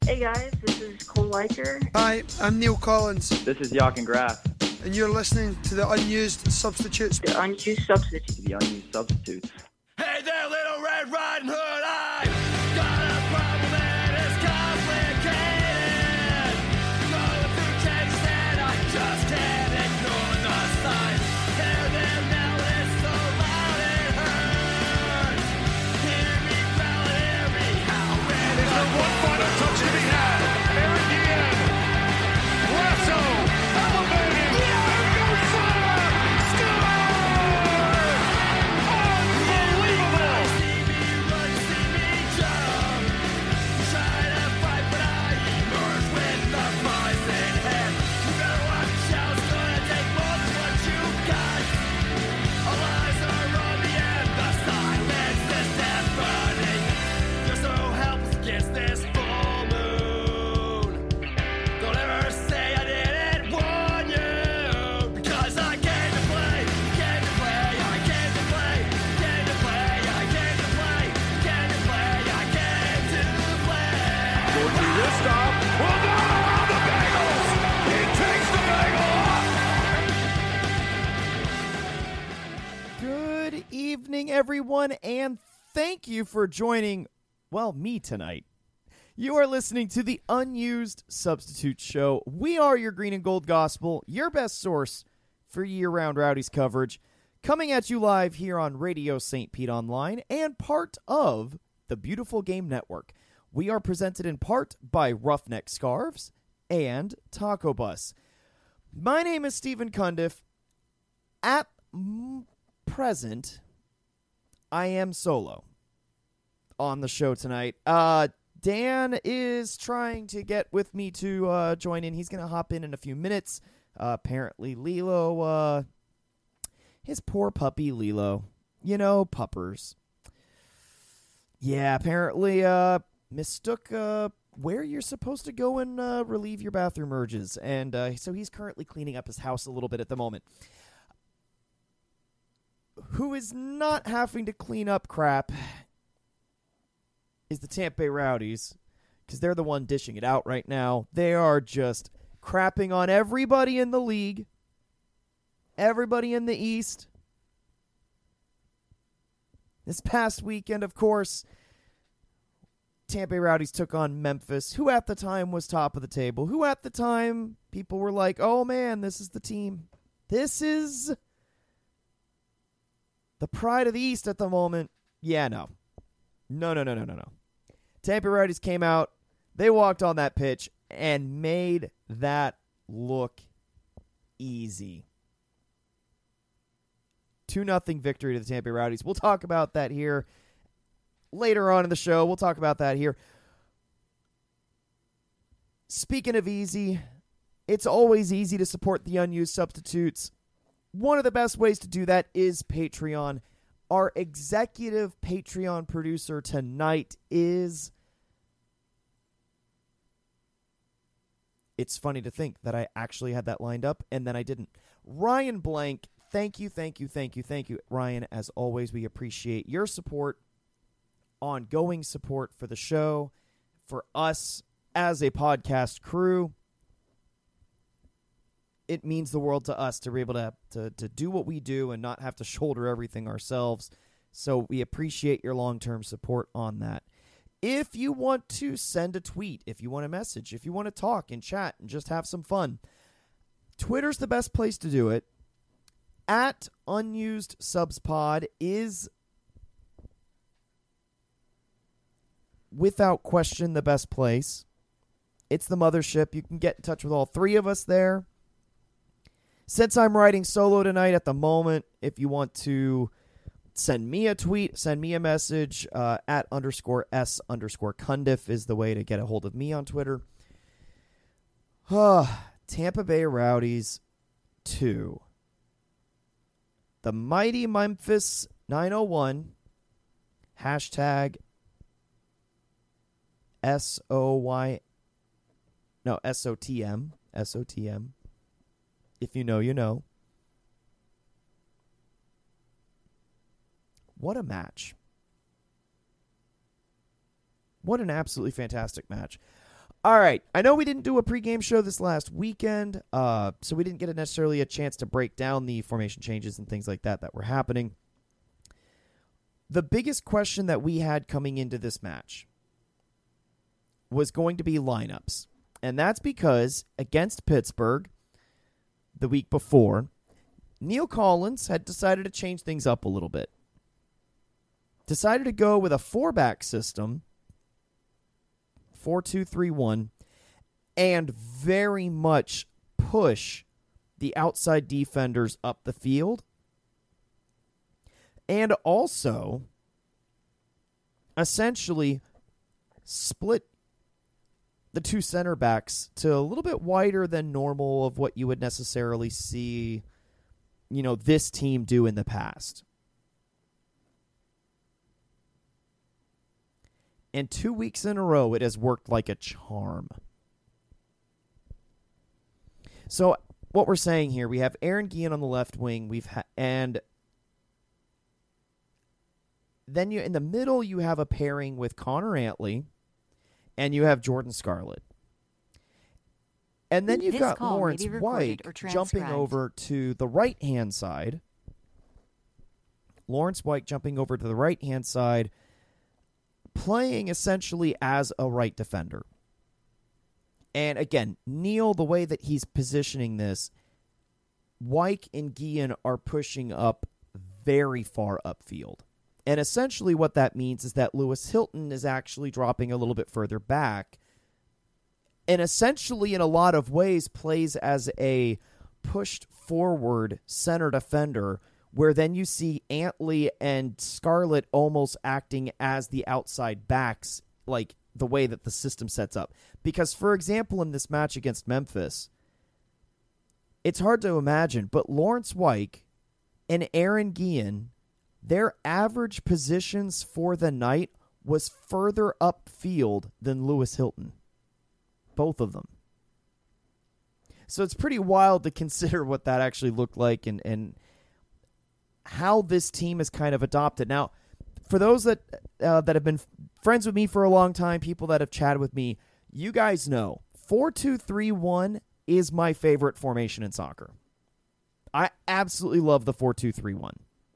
Hey guys, this is Cole Leiker. Hi, I'm Neil Collins, This is Jochen Graff. and you're listening to the Unused Substitutes. The Unused Substitute. The Unused Substitutes. Hey there, Little Red Riding Hood, I got a problem that is complicated. Going through text and I just can't ignore the signs. Hear them now, it's so loud it hurts. Hear me growl, hear me howl. Is there one final touch to be had? Eric Ian. Lasso. Elevating. Go fire. Score! Unbelievable. See me run, see me jump. Try to fight, but I emerge with the prize in hand. You better watch out, it's gonna take more than what you got. All eyes are on me and the silence is deafening. You're so helpless against this full moon. Don't ever say I didn't warn you, because I came to play, came to play, I came to play, came to play, I came to play, came to play, I came to play. Going through this stop. Well, no! The Bengals. He takes the Bengals. Good evening, everyone, and thank you for joining, well, me tonight. You are listening to the Unused Substitute Show. We are your green and gold gospel, your best source for year-round Rowdies coverage, coming at you live here on Radio St. Pete Online and part of the Beautiful Game Network. We are presented in part by Roughneck Scarves and Taco Bus. My name is Stephen Cundiff. At present, I am solo on the show tonight. Dan is trying to get with me to join in. He's going to hop in a few minutes. Apparently, Lilo, his poor puppy Lilo, puppers. Yeah, apparently, mistook where you're supposed to go and relieve your bathroom urges. And so he's currently cleaning up his house a little bit at the moment. Who is not having to clean up crap is the Tampa Bay Rowdies, because they're the one dishing it out right now. They are just crapping on everybody in the league, everybody in the East. This past weekend, of course, Tampa Bay Rowdies took on Memphis, who at the time was top of the table, who at the time people were like, oh man, this is the team. This is the pride of the East at the moment. Yeah, no. No. Tampa Bay Rowdies came out, they walked on that pitch, and made that look easy. 2-0 victory to the Tampa Bay Rowdies. We'll talk about that here later on in the show. We'll talk about that here. Speaking of easy, it's always easy to support the Unused Substitutes. One of the best ways to do that is Patreon. Our executive Patreon producer tonight is... It's funny to think that I actually had that lined up, and then I didn't. Ryan Blank, thank you. Ryan, as always, we appreciate your support, ongoing support for the show, for us as a podcast crew. It means the world to us to be able to do what we do and not have to shoulder everything ourselves. So we appreciate your long-term support on that. If you want to send a tweet, if you want a message, if you want to talk and chat and just have some fun, Twitter's the best place to do it. At Unused Subs Pod is, without question, the best place. It's the mothership. You can get in touch with all three of us there. Since I'm writing solo tonight at the moment, if you want to send me a tweet, send me a message, at _S_Cundiff is the way to get a hold of me on Twitter. Tampa Bay Rowdies 2. The mighty Memphis 901. Hashtag SOTM. SOTM. If you know, you know. What a match. What an absolutely fantastic match. All right. I know we didn't do a pregame show this last weekend, so we didn't get necessarily a chance to break down the formation changes and things like that were happening. The biggest question that we had coming into this match was going to be lineups. And that's because against Pittsburgh the week before, Neil Collins had decided to change things up a little bit. Decided to go with a 4-back system, 4-2-3-1, and very much push the outside defenders up the field. And also, essentially, split the two center backs to a little bit wider than normal of what you would necessarily see, this team do in the past. And 2 weeks in a row, it has worked like a charm. So what we're saying here, we have Aaron Guillen on the left wing, and then in the middle you have a pairing with Connor Antley, and you have Jordan Scarlett. And then you've got Lawrence White jumping over to the right-hand side. Lawrence White jumping over to the right-hand side, playing essentially as a right defender. And again, Neil, the way that he's positioning this, White and Guillen are pushing up very far upfield. And essentially what that means is that Lewis Hilton is actually dropping a little bit further back, and essentially in a lot of ways plays as a pushed forward center defender, where then you see Antley and Scarlett almost acting as the outside backs, like the way that the system sets up. Because, for example, in this match against Memphis, it's hard to imagine, but Lawrence White and Aaron Guillen, their average positions for the night was further upfield than Lewis Hilton. Both of them. So it's pretty wild to consider what that actually looked like and how this team is kind of adopted. Now, for those that have been friends with me for a long time, people that have chatted with me, you guys know 4-2-3-1 is my favorite formation in soccer. I absolutely love the 4-2-3-1.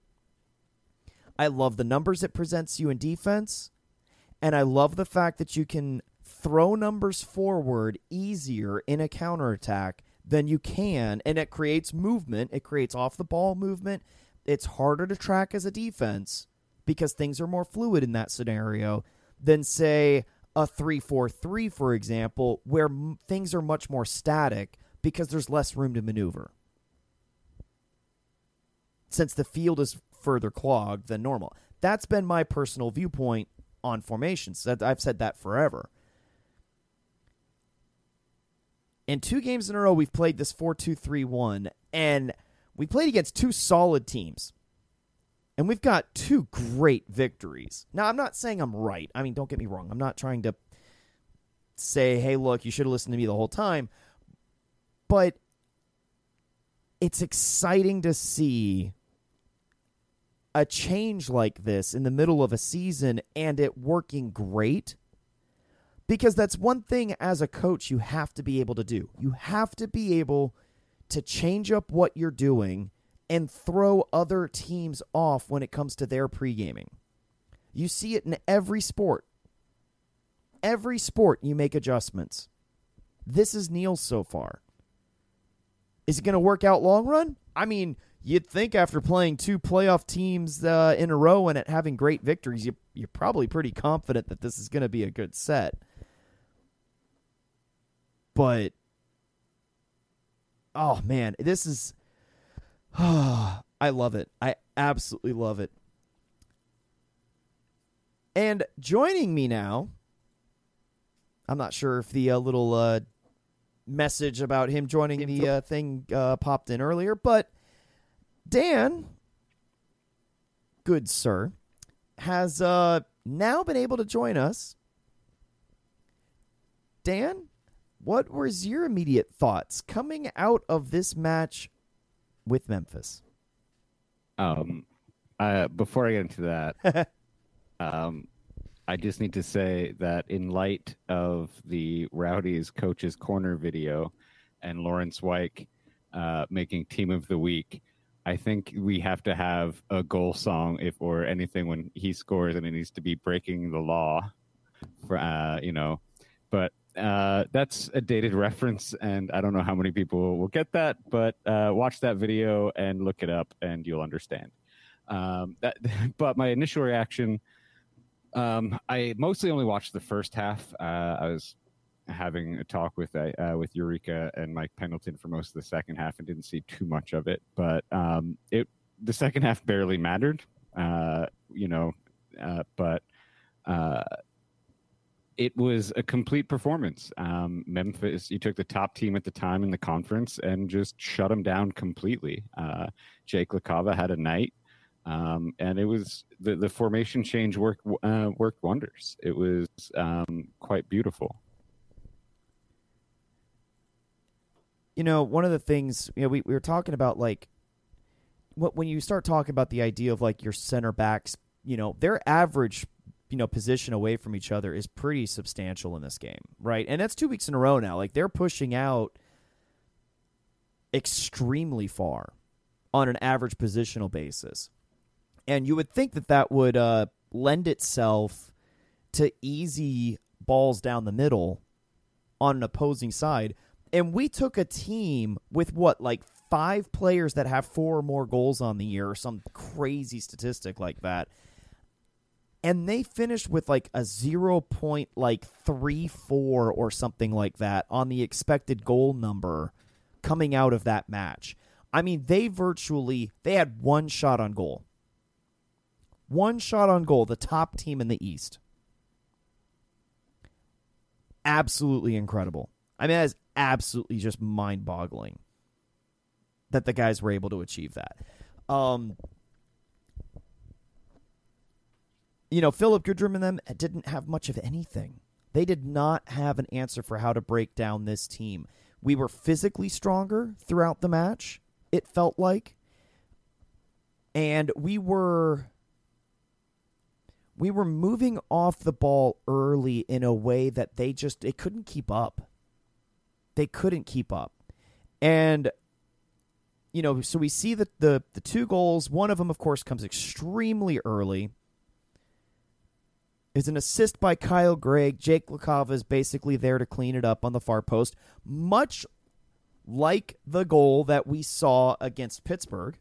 I love the numbers it presents you in defense, and I love the fact that you can throw numbers forward easier in a counterattack than you can, and it creates movement. It creates off-the-ball movement. It's harder to track as a defense because things are more fluid in that scenario than, say, a 3-4-3, for example, where things are much more static because there's less room to maneuver, since the field is further clogged than normal. That's been my personal viewpoint on formations. I've said that forever. In 2 games in a row, we've played this 4-2-3-1, and we played against 2 solid teams. And we've got 2 great victories. Now, I'm not saying I'm right. I mean, don't get me wrong. I'm not trying to say, hey, look, you should have listened to me the whole time. But it's exciting to see a change like this in the middle of a season and it working great. Because that's one thing as a coach you have to be able to do. You have to be able to change up what you're doing and throw other teams off when it comes to their pre-gaming. You see it in every sport. Every sport you make adjustments. This is Neil's so far. Is it going to work out long run? I mean, you'd think after playing 2 playoff teams in a row and having great victories, you're probably pretty confident that this is going to be a good set. But, oh man, this is, I love it. I absolutely love it. And joining me now, I'm not sure if the little message about him joining the thing popped in earlier, but Dan, good sir, has now been able to join us. Dan, what was your immediate thoughts coming out of this match with Memphis? Before I get into that, I just need to say that in light of the Rowdies Coach's Corner video and Lawrence Wyke making Team of the Week, I think we have to have a goal song or anything when he scores, and it needs to be breaking the law for But that's a dated reference, and I don't know how many people will get that, but watch that video and look it up, and you'll understand. But my initial reaction, I mostly only watched the first half. I was having a talk with Eureka and Mike Pendleton for most of the second half and didn't see too much of it. But the second half barely mattered, but it was a complete performance. Memphis, you took the top team at the time in the conference and just shut them down completely. Jake LaCava had a night. And it was the formation change worked wonders. It was quite beautiful. One of the things we were talking about, like, when you start talking about the idea of like your center backs, their average position away from each other is pretty substantial in this game, right? And that's 2 weeks in a row now. Like, they're pushing out extremely far on an average positional basis. And you would think that would lend itself to easy balls down the middle on an opposing side. And we took a team with 5 players that have 4 or more goals on the year, or some crazy statistic like that. And they finished with like a 0.34 or something like that on the expected goal number coming out of that match. I mean, they had 1 shot on goal. 1 shot on goal, the top team in the East. Absolutely incredible. I mean, that is absolutely just mind-boggling that the guys were able to achieve that. Philip Goodrum and them didn't have much of anything. They did not have an answer for how to break down this team. We were physically stronger throughout the match, it felt like. And we were moving off the ball early in a way that they couldn't keep up. They couldn't keep up. And, so we see the 2 goals. One of them, of course, comes extremely early. It's an assist by Kyle Gregg. Jake LaCava is basically there to clean it up on the far post, much like the goal that we saw against Pittsburgh,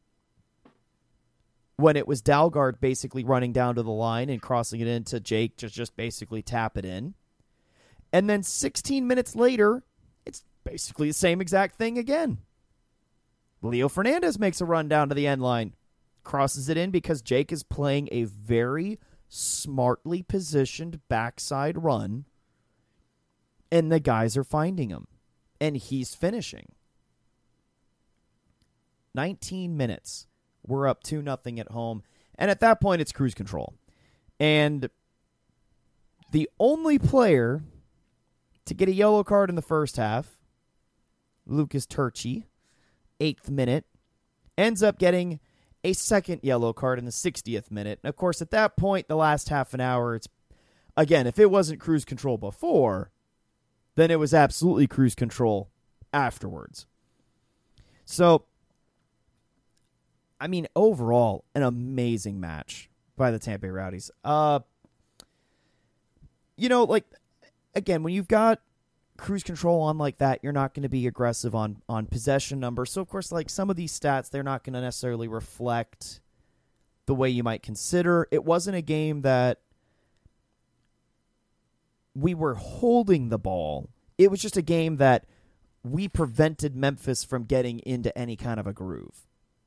when it was Dalgard basically running down to the line and crossing it into Jake to just basically tap it in. And then 16 minutes later, it's basically the same exact thing again. Leo Fernandez makes a run down to the end line, crosses it in because Jake is playing a very smartly positioned backside run, and the guys are finding him, and he's finishing. 19 minutes. We're up 2-0 at home. And at that point, it's cruise control. And the only player to get a yellow card in the first half, Lucas Turchi, 8th minute, ends up getting a second yellow card in the 60th minute. And of course, at that point, the last half an hour, it's, again, if it wasn't cruise control before, then it was absolutely cruise control afterwards. So, I mean, overall, an amazing match by the Tampa Bay Rowdies. Again, when you've got cruise control on like that, you're not going to be aggressive on possession numbers. So, of course, like some of these stats, they're not going to necessarily reflect the way you might consider. It wasn't a game that we were holding the ball. It was just a game that we prevented Memphis from getting into any kind of a groove.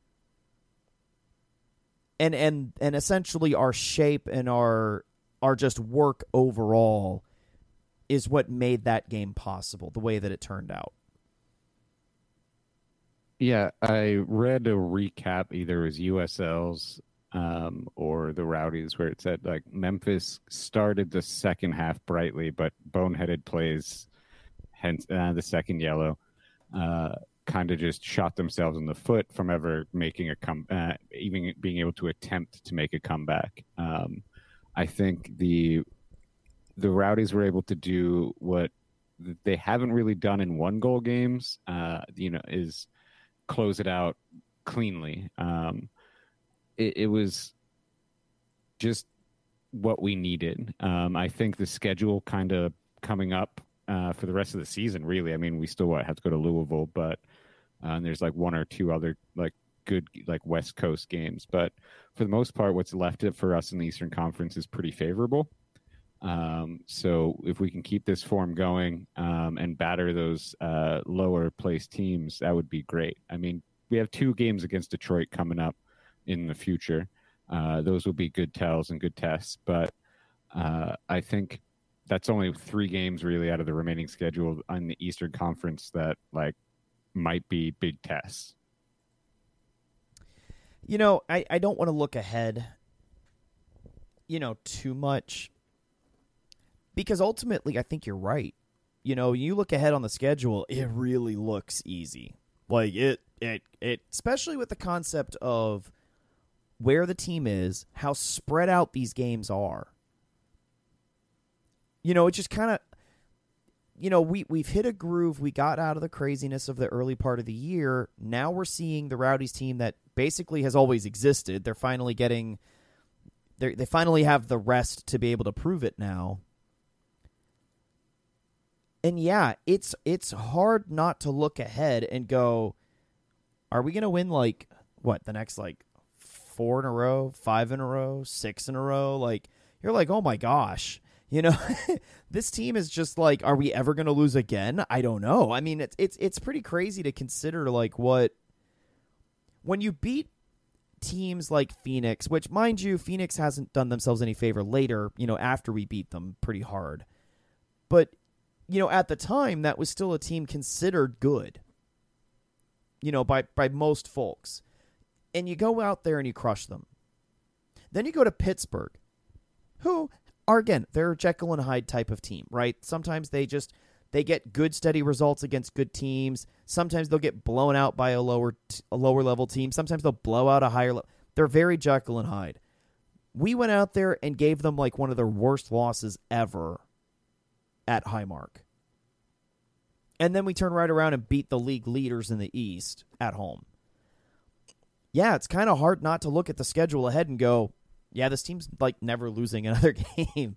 And essentially our shape and our just work overall is what made that game possible, the way that it turned out. Yeah, I read a recap, either it was USL's or the Rowdies, where it said like Memphis started the second half brightly, but boneheaded plays, hence the second yellow, kind of just shot themselves in the foot from ever making a even being able to attempt to make a comeback. I think the Rowdies were able to do what they haven't really done in 1-goal games, is close it out cleanly. It was just what we needed. I think the schedule kind of coming up for the rest of the season, really. I mean, we still have to go to Louisville, but there's like one or two other like good like West Coast games. But for the most part, what's left for us in the Eastern Conference is pretty favorable. So if we can keep this form going and batter those lower placed teams, that would be great. I mean, we have 2 games against Detroit coming up in the future. Those will be good tells and good tests, but I think that's only 3 games really out of the remaining schedule on the Eastern Conference that like might be big tests. You know, I don't want to look ahead, too much, because ultimately I think you're right. You look ahead on the schedule, it really looks easy. Like it especially with the concept of where the team is, how spread out these games are. It just kind of, we've hit a groove. We got out of the craziness of the early part of the year. Now we're seeing the Rowdies team that basically has always existed. They're finally they finally have the rest to be able to prove it now. And yeah, it's hard not to look ahead and go, are we going to win the next 4 in a row, 5 in a row, 6 in a row? Like, you're like, oh my gosh, this team is just like, are we ever going to lose again? I don't know. I mean, it's pretty crazy to consider when you beat teams like Phoenix, which mind you, Phoenix hasn't done themselves any favor later, after we beat them pretty hard. But, at the time, that was still a team considered good, by most folks. And you go out there and you crush them. Then you go to Pittsburgh, who are, again, they're a Jekyll and Hyde type of team, right? Sometimes they get good, steady results against good teams. Sometimes they'll get blown out by a lower level team. Sometimes they'll blow out a higher level. They're very Jekyll and Hyde. We went out there and gave them one of their worst losses ever at Highmark. And then we turn right around and beat the league leaders in the East at home. Yeah, it's kind of hard not to look at the schedule ahead and go, yeah, this team's never losing another game.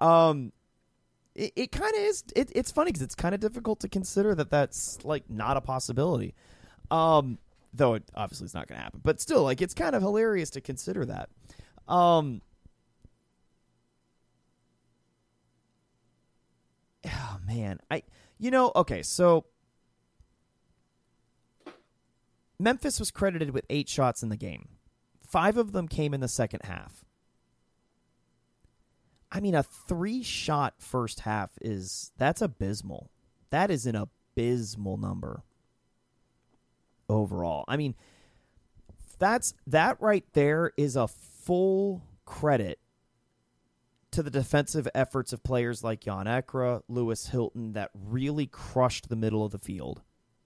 It kind of is. It's funny because it's kind of difficult to consider that's not a possibility. Though it obviously is not going to happen, but still, it's kind of hilarious to consider that. Oh man, okay, so Memphis was credited with 8 shots in the game. 5 of them came in the second half. I mean, a 3-shot first half that's abysmal. That is an abysmal number overall. I mean, that right there is a full credit to the defensive efforts of players like Jan Ekra, Lewis Hilton, that really crushed the middle of the field.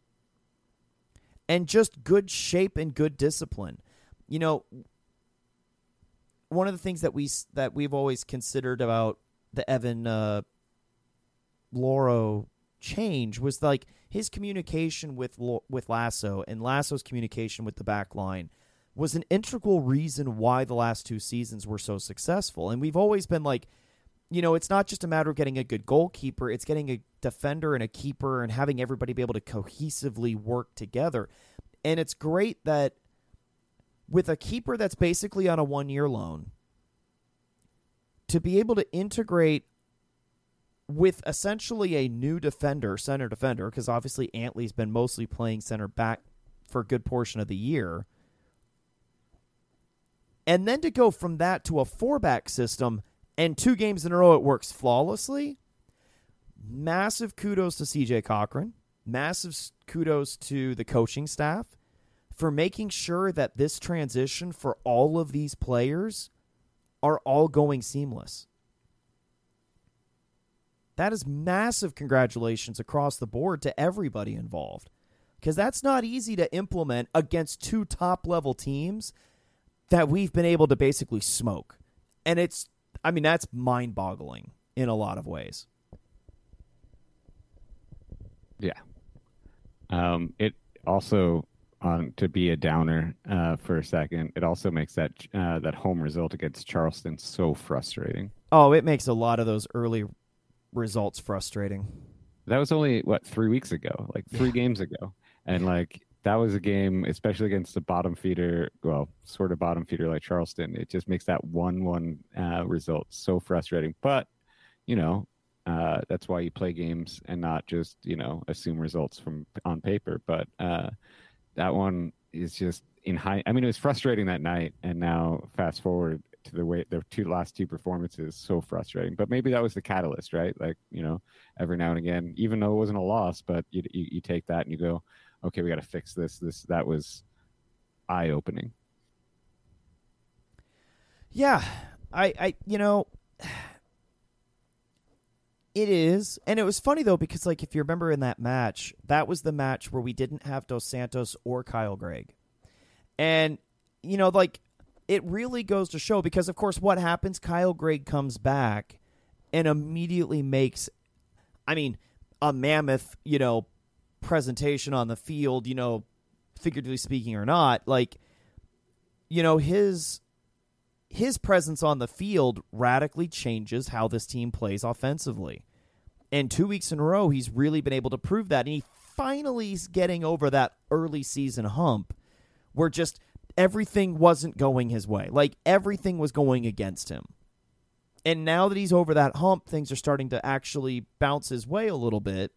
And just good shape and good discipline. One of the things that we've always considered about the Evan Loro change was his communication with Lasso, and Lasso's communication with the back line was an integral reason why the last 2 seasons were so successful. And we've always been it's not just a matter of getting a good goalkeeper, it's getting a defender and a keeper and having everybody be able to cohesively work together. And it's great that with a keeper that's basically on a 1-year loan, to be able to integrate with essentially a new center defender, because obviously Antley's been mostly playing center back for a good portion of the year, and then to go from that to a 4-back system, and 2 games in a row it works flawlessly. Massive kudos to CJ Cochran. Massive kudos to the coaching staff for making sure that this transition for all of these players are all going seamless. That is massive congratulations across the board to everybody involved, because that's not easy to implement against 2 top-level teams that we've been able to basically smoke. And I mean, that's mind-boggling in a lot of ways. Yeah. It also, to be a downer for a second, it also makes that home result against Charleston so frustrating. Oh, it makes a lot of those early results frustrating. That was only, 3 weeks ago, like 3 games ago. And, that was a game, especially against a bottom feeder, sort of bottom feeder like Charleston. It just makes that 1-1 result so frustrating. But, that's why you play games and not just, assume results from on paper. But that one is just in high. I mean, it was frustrating that night. And now fast forward to the last two performances, so frustrating. But maybe that was the catalyst, right? Every now and again, even though it wasn't a loss, but you take that and you go, okay, we got to fix this. That was eye-opening. Yeah, it is. And it was funny, though, because, if you remember in that match, that was the match where we didn't have Dos Santos or Kyle Gregg. And, it really goes to show, because, of course, what happens? Kyle Gregg comes back and immediately makes, a mammoth, presentation on the field, figuratively speaking or not. His presence on the field radically changes how this team plays offensively. And 2 weeks in a row, he's really been able to prove that. And he finally is getting over that early season hump where just everything wasn't going his way. Everything was going against him. And now that he's over that hump, things are starting to actually bounce his way a little bit.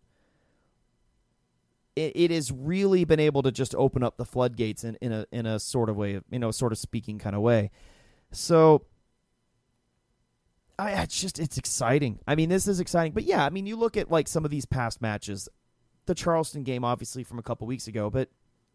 It has really been able to just open up the floodgates in a sort of way, sort of speaking kind of way. So, it's exciting. This is exciting. But yeah, you look at some of these past matches, the Charleston game, obviously from a couple weeks ago, but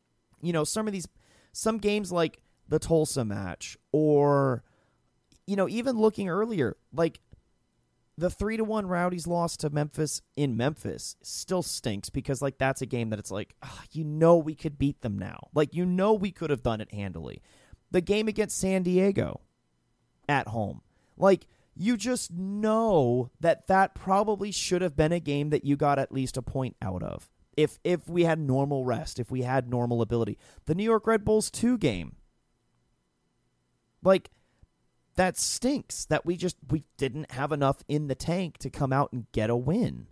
some games like the Tulsa match, or even looking earlier, the 3-1 Rowdies loss to Memphis in Memphis still stinks, because that's a game that it's we could beat them now. We could have done it handily. The game against San Diego at home, you just know that probably should have been a game that you got at least a point out of. If we had normal rest, if we had normal ability. The New York Red Bulls 2 game, that stinks that we didn't have enough in the tank to come out and get a win.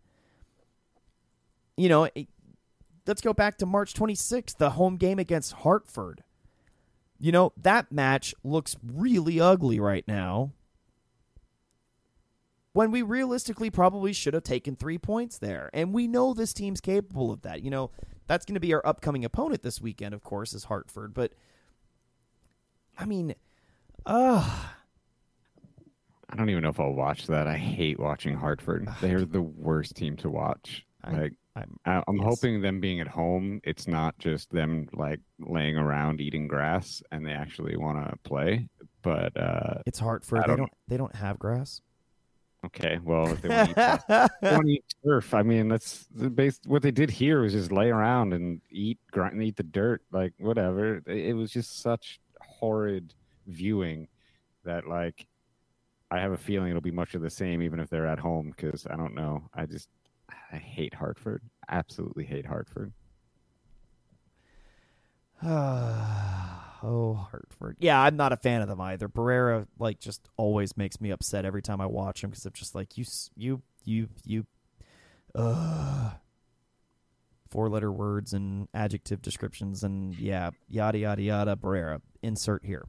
Let's go back to March 26th, the home game against Hartford. That match looks really ugly right now, when we realistically probably should have taken 3 points there. And we know this team's capable of that. That's going to be our upcoming opponent this weekend, of course, is Hartford. But, I don't even know if I'll watch that. I hate watching Hartford. They're the worst team to watch. I'm hoping them being at home, it's not just them laying around eating grass and they actually want to play. But it's Hartford. They don't have grass. Okay, well, if they want to eat turf, that's what they did here was just lay around and eat the dirt, whatever. It was just such horrid viewing that I have a feeling it'll be much of the same even if they're at home, because I don't know. I hate Hartford. Absolutely hate Hartford. Oh, Hartford. Yeah, I'm not a fan of them either. Barrera just always makes me upset every time I watch him, because I'm just you 4-letter words and adjective descriptions and yada yada yada. Barrera, insert here.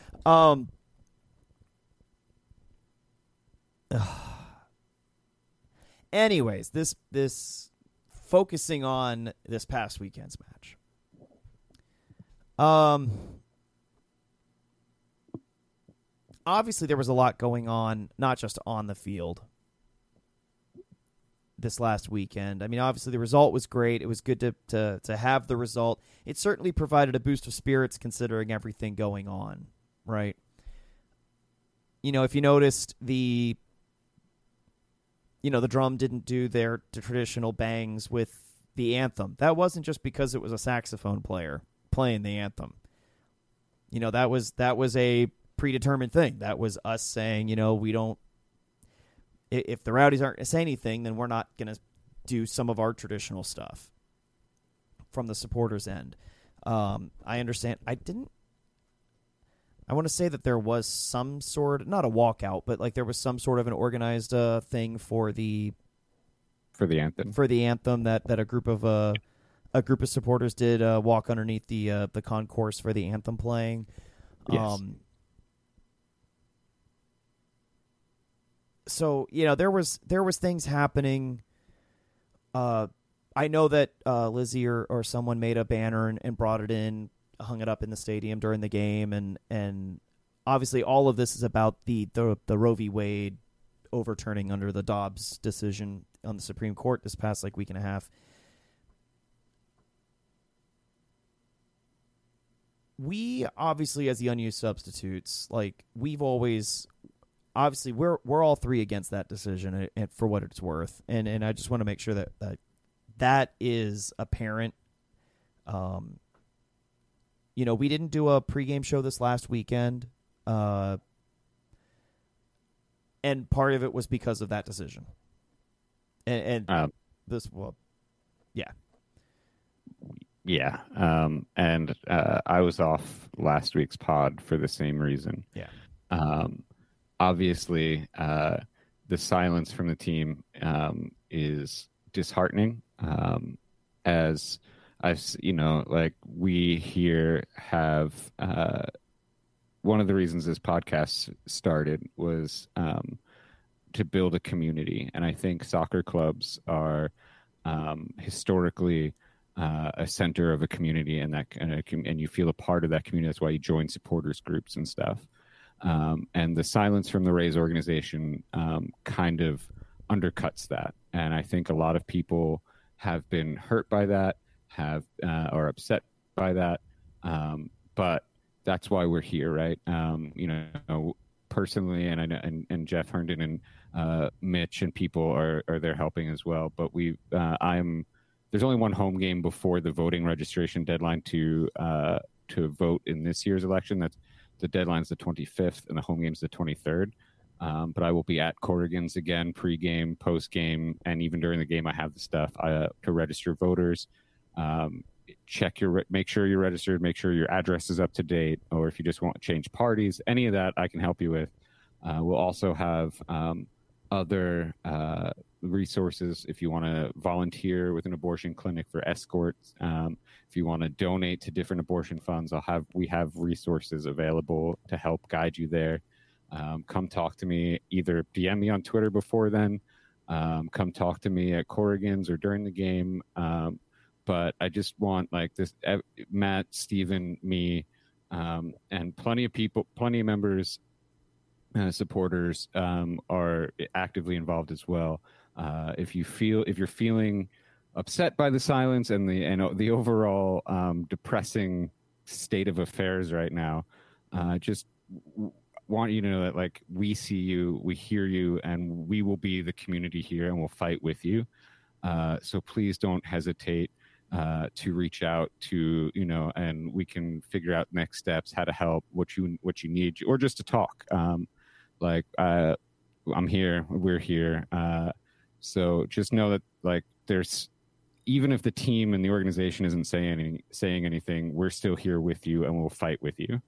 Anyways, this focusing on this past weekend's match. Obviously there was a lot going on, not just on the field this last weekend. Obviously the result was great. It was good to have the result. It certainly provided a boost of spirits considering everything going on, right? If you noticed, the drum didn't do their traditional bangs with the anthem. That wasn't just because it was a saxophone player playing the anthem. That was a predetermined thing. That was us saying, we don't. If the Rowdies aren't going to say anything, then we're not going to do some of our traditional stuff from the supporters' end. I understand. I want to say that there was some sort, not a walkout, but like there was some sort of an organized thing for the anthem. For the anthem that a group of supporters did walk underneath the concourse for the anthem playing. Yes. So there was things happening. I know that Lizzie or someone made a banner and brought it in, hung it up in the stadium during the game, and obviously all of this is about the Roe v. Wade overturning under the Dobbs decision on the Supreme Court this past week and a half. We obviously, as the unused substitutes, we've always. Obviously, we're all three against that decision, and for what it's worth, and I just want to make sure that is apparent. We didn't do a pregame show this last weekend, and part of it was because of that decision. And this, well, yeah. Yeah, and I was off last week's pod for the same reason. Yeah. Obviously, the silence from the team is disheartening. As I've, we here have one of the reasons this podcast started was to build a community, and I think soccer clubs are historically a center of a community, and you feel a part of that community. That's why you join supporters groups and stuff. And the silence from the Rays organization kind of undercuts that. And I think a lot of people have been hurt by that, are upset by that. But that's why we're here, right? Personally, and I know, and Jeff Herndon and Mitch and people are there helping as well. But there's only one home game before the voting registration deadline to vote in this year's election. That's the deadline's the 25th and the home game's the 23rd. But I will be at Corrigan's again, pre-game, post-game, and even during the game, I have the stuff to register voters. Make sure you're registered, make sure your address is up to date, or if you just want to change parties, any of that I can help you with. We'll also have other resources if you want to volunteer with an abortion clinic for escorts. If you want to donate to different abortion funds, we have resources available to help guide you there. Come talk to me, either DM me on Twitter before then, come talk to me at Corrigan's or during the game. But I just want this, Matt, Steven, me, and plenty of members, supporters are actively involved as well. If you're feeling upset by the silence and the overall depressing state of affairs right now, just want you to know that we see you, we hear you, and we will be the community here and we'll fight with you. So please don't hesitate to reach out to, and we can figure out next steps, how to help, what you need, or just to talk. I'm here, we're here. So just know that there's, even if the team and the organization isn't saying anything, we're still here with you and we'll fight with you.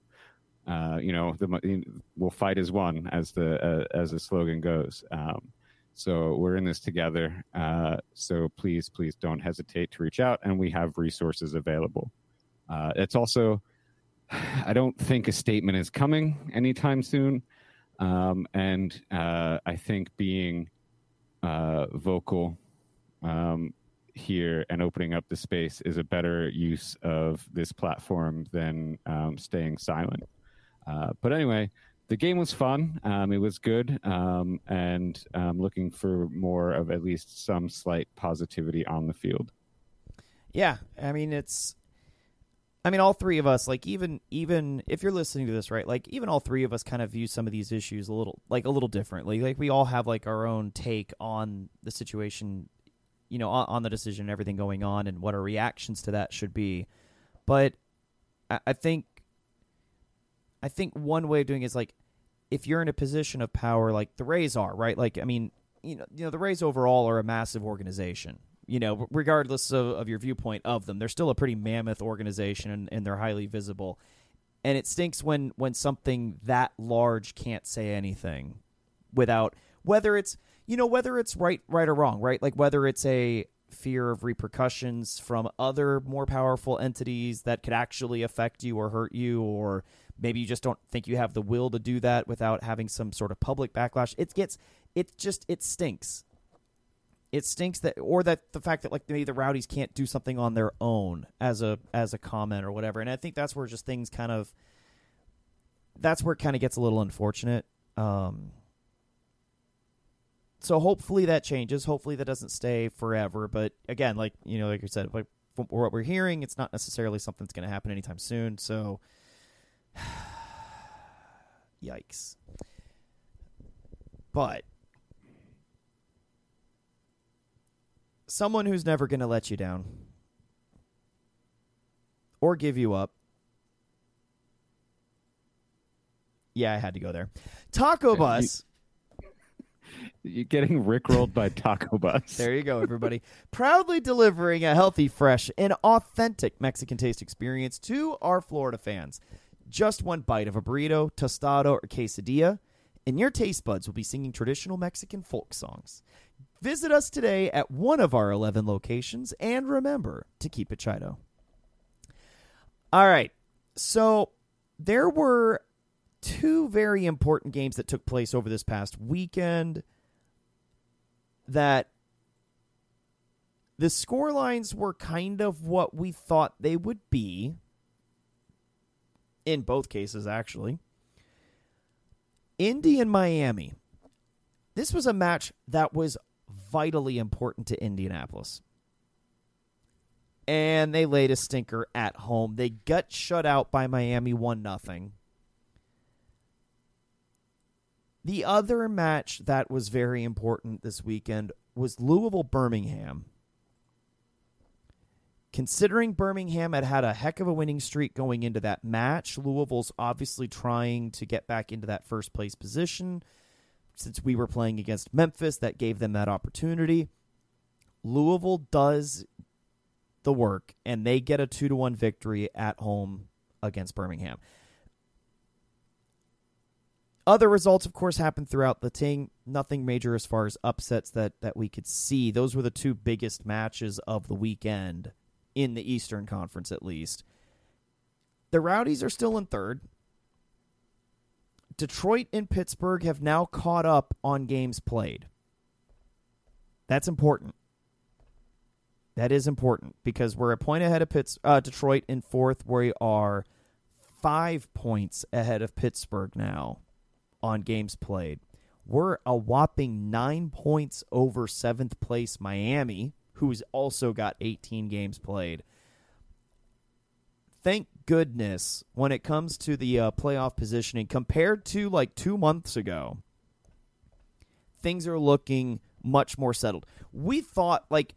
We'll fight as one, as the slogan goes. So we're in this together. So please don't hesitate to reach out, and we have resources available. It's also, I don't think a statement is coming anytime soon. And I think being vocal here and opening up the space is a better use of this platform than staying silent. But anyway, the game was fun. It was good. And I'm looking for more of at least some slight positivity on the field. Yeah. All three of us, even if you're listening to this, right, even all three of us kind of view some of these issues a little differently. We all have our own take on the situation, on the decision and everything going on and what our reactions to that should be. But I think I think one way of doing it is like if you're in a position of power, like the Rays are, right? Like, I mean, you know, the Rays overall are a massive organization. You know, regardless of your viewpoint of them, they're still a pretty mammoth organization, and they're highly visible. And it stinks when something that large can't say anything without whether it's right or wrong, right? Like whether it's a fear of repercussions from other more powerful entities that could actually affect you or hurt you, or maybe you just don't think you have the will to do that without having some sort of public backlash. It stinks. It stinks that the fact that like maybe the Rowdies can't do something on their own as a comment or whatever. And I think that's where just things that's where it kind of gets a little unfortunate. So hopefully that changes. Hopefully that doesn't stay forever. But again, like you said, like from what we're hearing, it's not necessarily something that's going to happen anytime soon. So, yikes. But someone who's never going to let you down or give you up. Yeah, I had to go there. Taco Bus. You're getting rickrolled by Taco Bus. There you go, everybody. Proudly delivering a healthy, fresh, and authentic Mexican taste experience to our Florida fans. Just one bite of a burrito, tostado, or quesadilla, and your taste buds will be singing traditional Mexican folk songs. Visit us today at one of our 11 locations, and remember to keep it chido. All right, so there were two very important games that took place over this past weekend that the scorelines were kind of what we thought they would be. In both cases, actually. Indy and Miami. This was a match that was vitally important to Indianapolis. And they laid a stinker at home. They got shut out by Miami 1-0. The other match that was very important this weekend was Louisville-Birmingham. Considering Birmingham had a heck of a winning streak going into that match, Louisville's obviously trying to get back into that first place position. Since we were playing against Memphis, that gave them that opportunity. Louisville does the work, and they get a 2-1 victory at home against Birmingham. Other results, of course, happened throughout the thing. Nothing major as far as upsets that we could see. Those were the two biggest matches of the weekend in the Eastern Conference, at least. The Rowdies are still in third. Detroit and Pittsburgh have now caught up on games played. That's important. That is important because we're a point ahead of Detroit in fourth. We are 5 points ahead of Pittsburgh now on games played. We're a whopping 9 points over seventh place Miami, who's also got 18 games played. Thank goodness when it comes to the playoff positioning, compared to like 2 months ago, things are looking much more settled. We thought, like,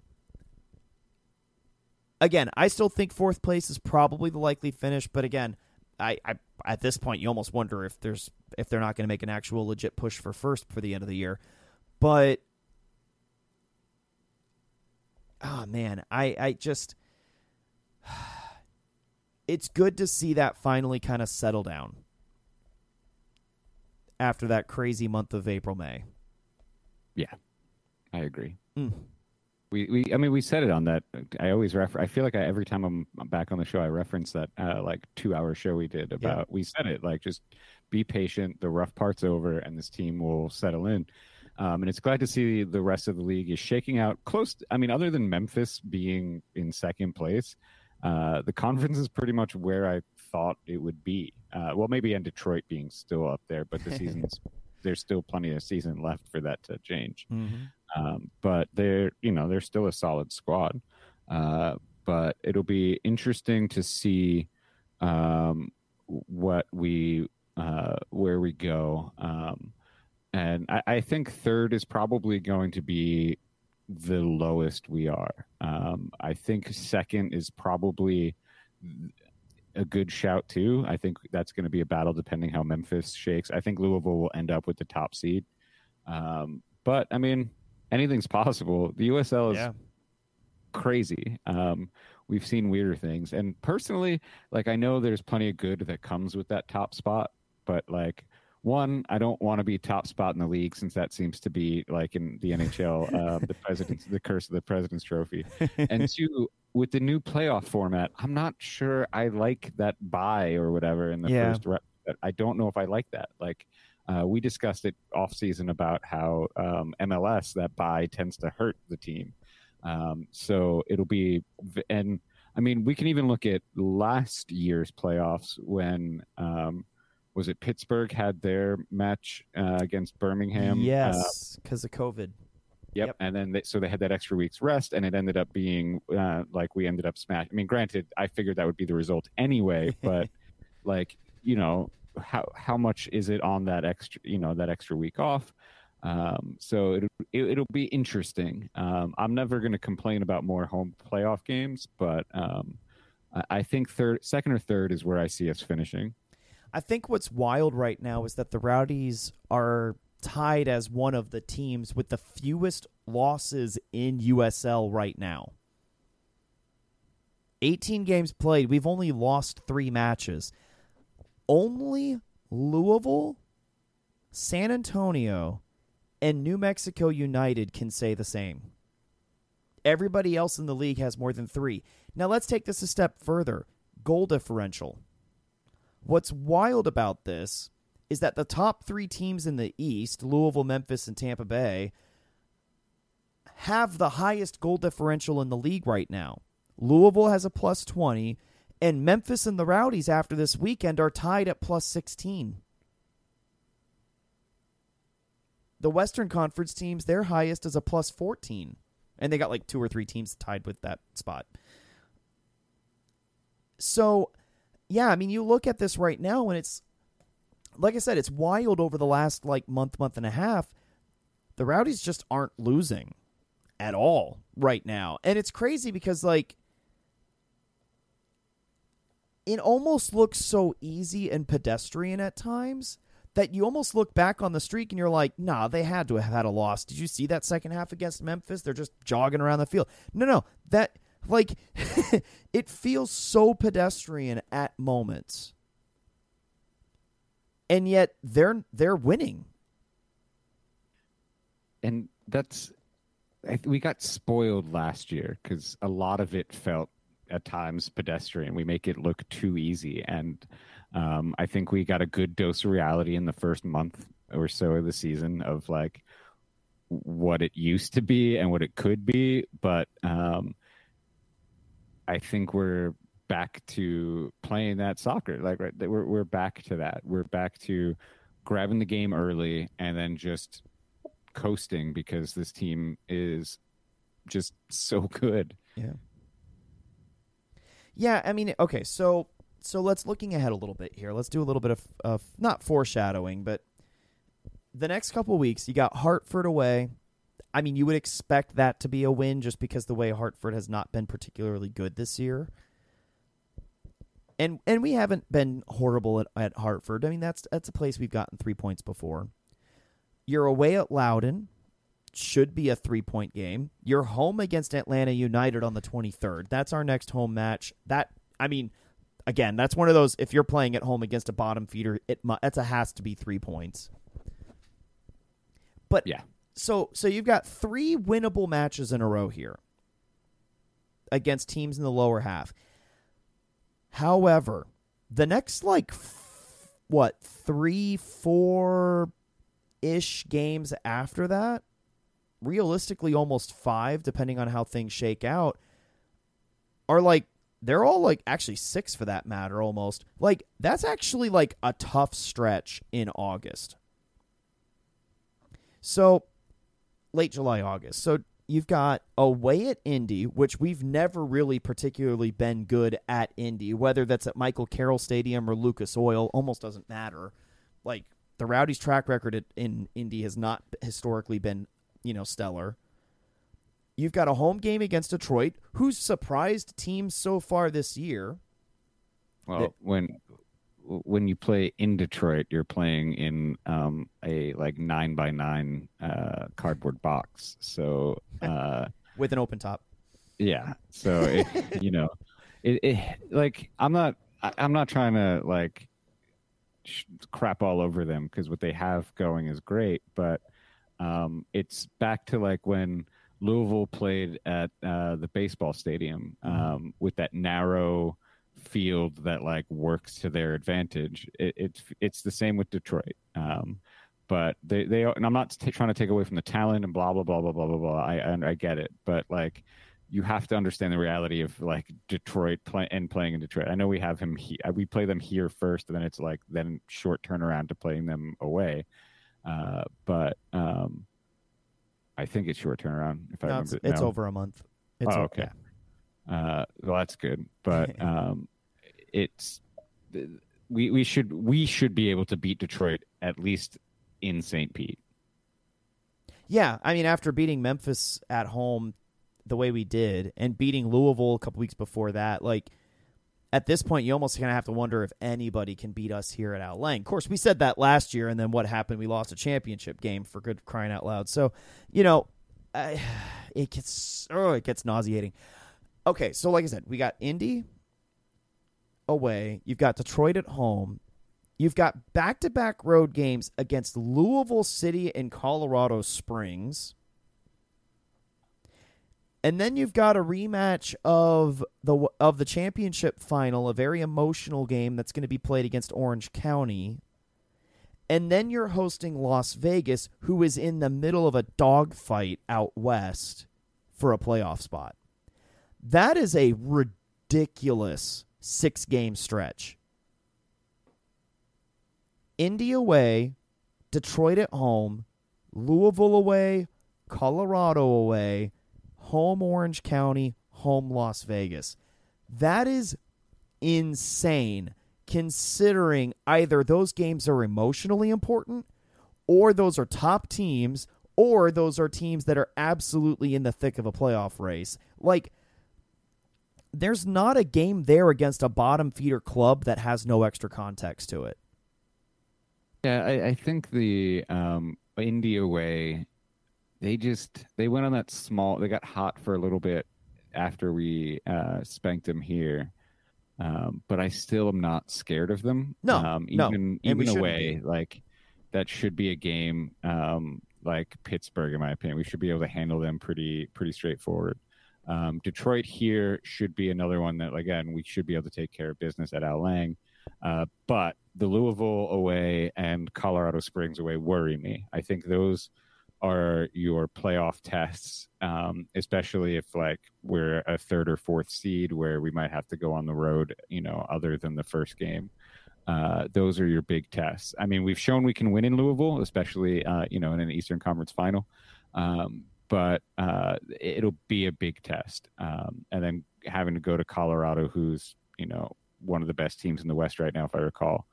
again, I still think fourth place is probably the likely finish, but again, I at this point you almost wonder if they're not going to make an actual legit push for first for the end of the year. But oh man, I just it's good to see that finally kind of settle down after that crazy month of April, May. Yeah, I agree. We said it on that. I always I feel like every time I'm back on the show, I reference that like 2-hour show we did about. Yeah. We said it like, just be patient. The rough part's over, and this team will settle in. And it's glad to see the rest of the league is shaking out close. I mean, other than Memphis being in second place, the conference is pretty much where I thought it would be. Well, maybe and Detroit being still up there, but the season's there's still plenty of season left for that to change. Mm-hmm. But they're still a solid squad. But it'll be interesting to see where we go. And I think third is probably going to be the lowest we are. I think second is probably a good shout too. I think that's going to be a battle depending how Memphis shakes. I think Louisville will end up with the top seed. But I mean, anything's possible. The USL is crazy. We've seen weirder things. And personally, like, I know there's plenty of good that comes with that top spot, but like, one, I don't want to be top spot in the league, since that seems to be like in the NHL, the curse of the President's Trophy. And two, with the new playoff format, I'm not sure I like that bye or whatever in the first rep. I don't know if I like that. Like, we discussed it off season about how MLS, that bye tends to hurt the team. So it'll be, and I mean, we can even look at last year's playoffs when, was it Pittsburgh had their match against Birmingham? Yes, because of COVID. Yep. And then they had that extra week's rest, and it ended up being like we ended up smashing. I mean, granted, I figured that would be the result anyway, but like, you know, how much is it on that extra week off? So it'll be interesting. I'm never going to complain about more home playoff games, but I think second or third is where I see us finishing. I think what's wild right now is that the Rowdies are tied as one of the teams with the fewest losses in USL right now. 18 games played. We've only lost 3 matches. Only Louisville, San Antonio, and New Mexico United can say the same. Everybody else in the league has more than 3. Now let's take this a step further. Goal differential. What's wild about this is that the top 3 teams in the East, Louisville, Memphis, and Tampa Bay, have the highest goal differential in the league right now. Louisville has a plus 20, and Memphis and the Rowdies after this weekend are tied at plus 16. The Western Conference teams, their highest is a plus 14, and they got like 2 or 3 teams tied with that spot. So, yeah, I mean, you look at this right now, and it's, like I said, it's wild over the last, like, month and a half. The Rowdies just aren't losing at all right now. And it's crazy because, like, it almost looks so easy and pedestrian at times that you almost look back on the streak and you're like, nah, they had to have had a loss. Did you see that second half against Memphis? They're just jogging around the field. No, that... Like, it feels so pedestrian at moments. And yet, they're winning. And we got spoiled last year because a lot of it felt at times pedestrian. We make it look too easy. And I think we got a good dose of reality in the first month or so of the season of, like, what it used to be and what it could be. But, I think we're back to playing that soccer. Like, right, we're back to that. We're back to grabbing the game early and then just coasting because this team is just so good. Yeah. Yeah, I mean, okay, so let's looking ahead a little bit here. Let's do a little bit of not foreshadowing, but the next couple of weeks, you got Hartford away. I mean, you would expect that to be a win just because the way Hartford has not been particularly good this year. And we haven't been horrible at Hartford. I mean, that's a place we've gotten 3 points before. You're away at Loudoun. Should be a 3-point game. You're home against Atlanta United on the 23rd. That's our next home match. That, I mean, again, that's one of those, if you're playing at home against a bottom feeder, it has to be 3 points. But yeah. So you've got 3 winnable matches in a row here against teams in the lower half. However, the next, 3-4-ish games after that, realistically almost 5, depending on how things shake out, are they're all actually 6 for that matter almost. That's actually a tough stretch in August. So, late July, August. So you've got away at Indy, which we've never really particularly been good at Indy, whether that's at Michael Carroll Stadium or Lucas Oil, almost doesn't matter. The Rowdies' track record in Indy has not historically been, stellar. You've got a home game against Detroit, who's surprised teams so far this year. Well, when you play in Detroit, you're playing in a like 9x9 cardboard box. So with an open top. yeah, so like I'm not trying to like crap all over them because what they have going is great, but it's back to like when Louisville played at the baseball stadium with that narrow field that like works to their advantage. It's the same with Detroit, but they and I'm not trying to take away from the talent and blah blah blah blah blah blah blah. I get it, but like you have to understand the reality of like Detroit playing in Detroit. I know we have him we play them here first, and then it's like then short turnaround to playing them away. But I think it's short turnaround if I remember. It's over a month. It's okay. Yeah. Well, that's good, but it's we should be able to beat Detroit at least in St. Pete. Yeah, I mean, after beating Memphis at home the way we did and beating Louisville a couple weeks before that, like at this point, you almost kind of have to wonder if anybody can beat us here at Al Lang. Of course, we said that last year, and then what happened? We lost a championship game for good crying out loud. So, it gets nauseating. Okay, so like I said, we got Indy away. You've got Detroit at home. You've got back-to-back road games against Louisville City and Colorado Springs. And then you've got a rematch of the championship final, a very emotional game that's going to be played against Orange County. And then you're hosting Las Vegas, who is in the middle of a dogfight out west for a playoff spot. That is a ridiculous 6-game stretch. Indy away, Detroit at home, Louisville away, Colorado away, home Orange County, home Las Vegas. That is insane, considering either those games are emotionally important, or those are top teams, or those are teams that are absolutely in the thick of a playoff race. Like, there's not a game there against a bottom feeder club that has no extra context to it. Yeah, I think the Indy away, they went on that small. They got hot for a little bit after we spanked them here, but I still am not scared of them. No, even away, like that should be a game like Pittsburgh, in my opinion. We should be able to handle them pretty straightforward. Detroit here should be another one that, again, we should be able to take care of business at Al Lang. But the Louisville away and Colorado Springs away worry me. I think those are your playoff tests, especially if like we're a third or fourth seed where we might have to go on the road, other than the first game. Those are your big tests. I mean, we've shown we can win in Louisville, especially, in an Eastern Conference final. But it'll be a big test. And then having to go to Colorado, who's, one of the best teams in the West right now, if I recall.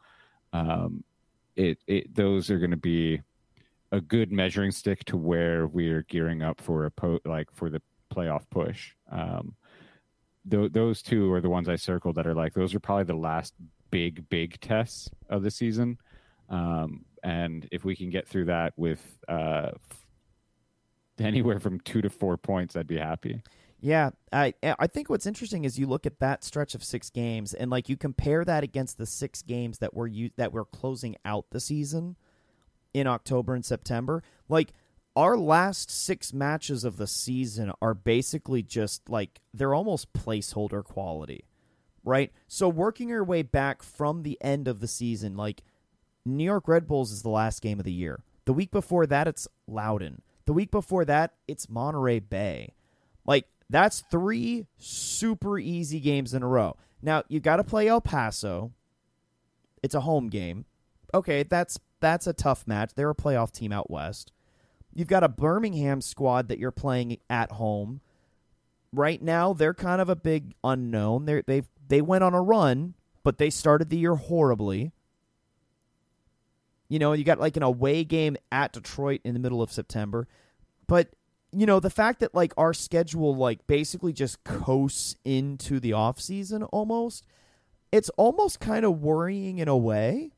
Those are going to be a good measuring stick to where we're gearing up for for the playoff push. Those two are the ones I circled that are like, those are probably the last big tests of the season. And if we can get through that with anywhere from 2 to 4 points, I'd be happy. Yeah, I think what's interesting is you look at that stretch of 6 games and like you compare that against the 6 games that we're closing out the season in October and September. Like our last 6 matches of the season are basically just like they're almost placeholder quality, right? So working your way back from the end of the season, like New York Red Bulls is the last game of the year. The week before that, it's Loudoun. The week before that, it's Monterey Bay. Like, that's 3 super easy games in a row. Now, you got to play El Paso. It's a home game. Okay, that's a tough match. They're a playoff team out west. You've got a Birmingham squad that you're playing at home. Right now, they're kind of a big unknown. They went on a run, but they started the year horribly. You got like an away game at Detroit in the middle of September. But the fact that like our schedule like basically just coasts into the off season almost, it's almost kind of worrying in a way,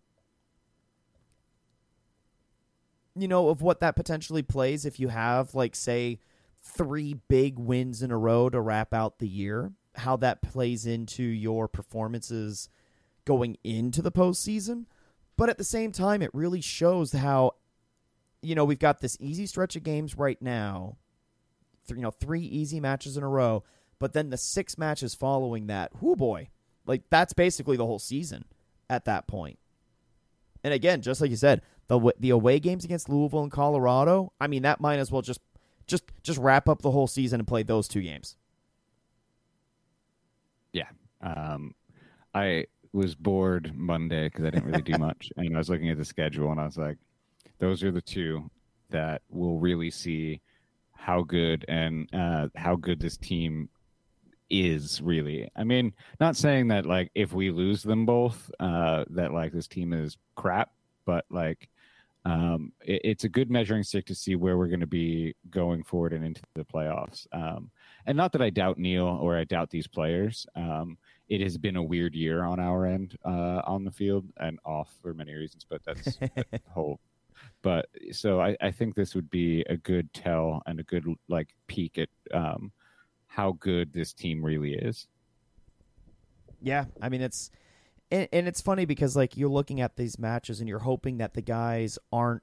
of what that potentially plays if you have, like, say, 3 big wins in a row to wrap out the year, how that plays into your performances going into the postseason. But at the same time, it really shows how, we've got this easy stretch of games right now, 3 easy matches in a row, but then the 6 matches following that, whoo boy, like, that's basically the whole season at that point. And again, just like you said, the away games against Louisville and Colorado, I mean, that might as well just wrap up the whole season and play those 2 games. Yeah. I was bored Monday because I didn't really do much. And I was looking at the schedule, and I was like, those are the 2 that will really see how good this team is, really. I mean, not saying that, like, if we lose them both, that, like, this team is crap, but, like, it's a good measuring stick to see where we're going to be going forward and into the playoffs. And not that I doubt Neil or I doubt these players. It has been a weird year on our end, on the field and off for many reasons, but that's the whole. But so I think this would be a good tell and a good, like, peek at how good this team really is. Yeah, I mean, it's funny because, like, you're looking at these matches and you're hoping that the guys aren't,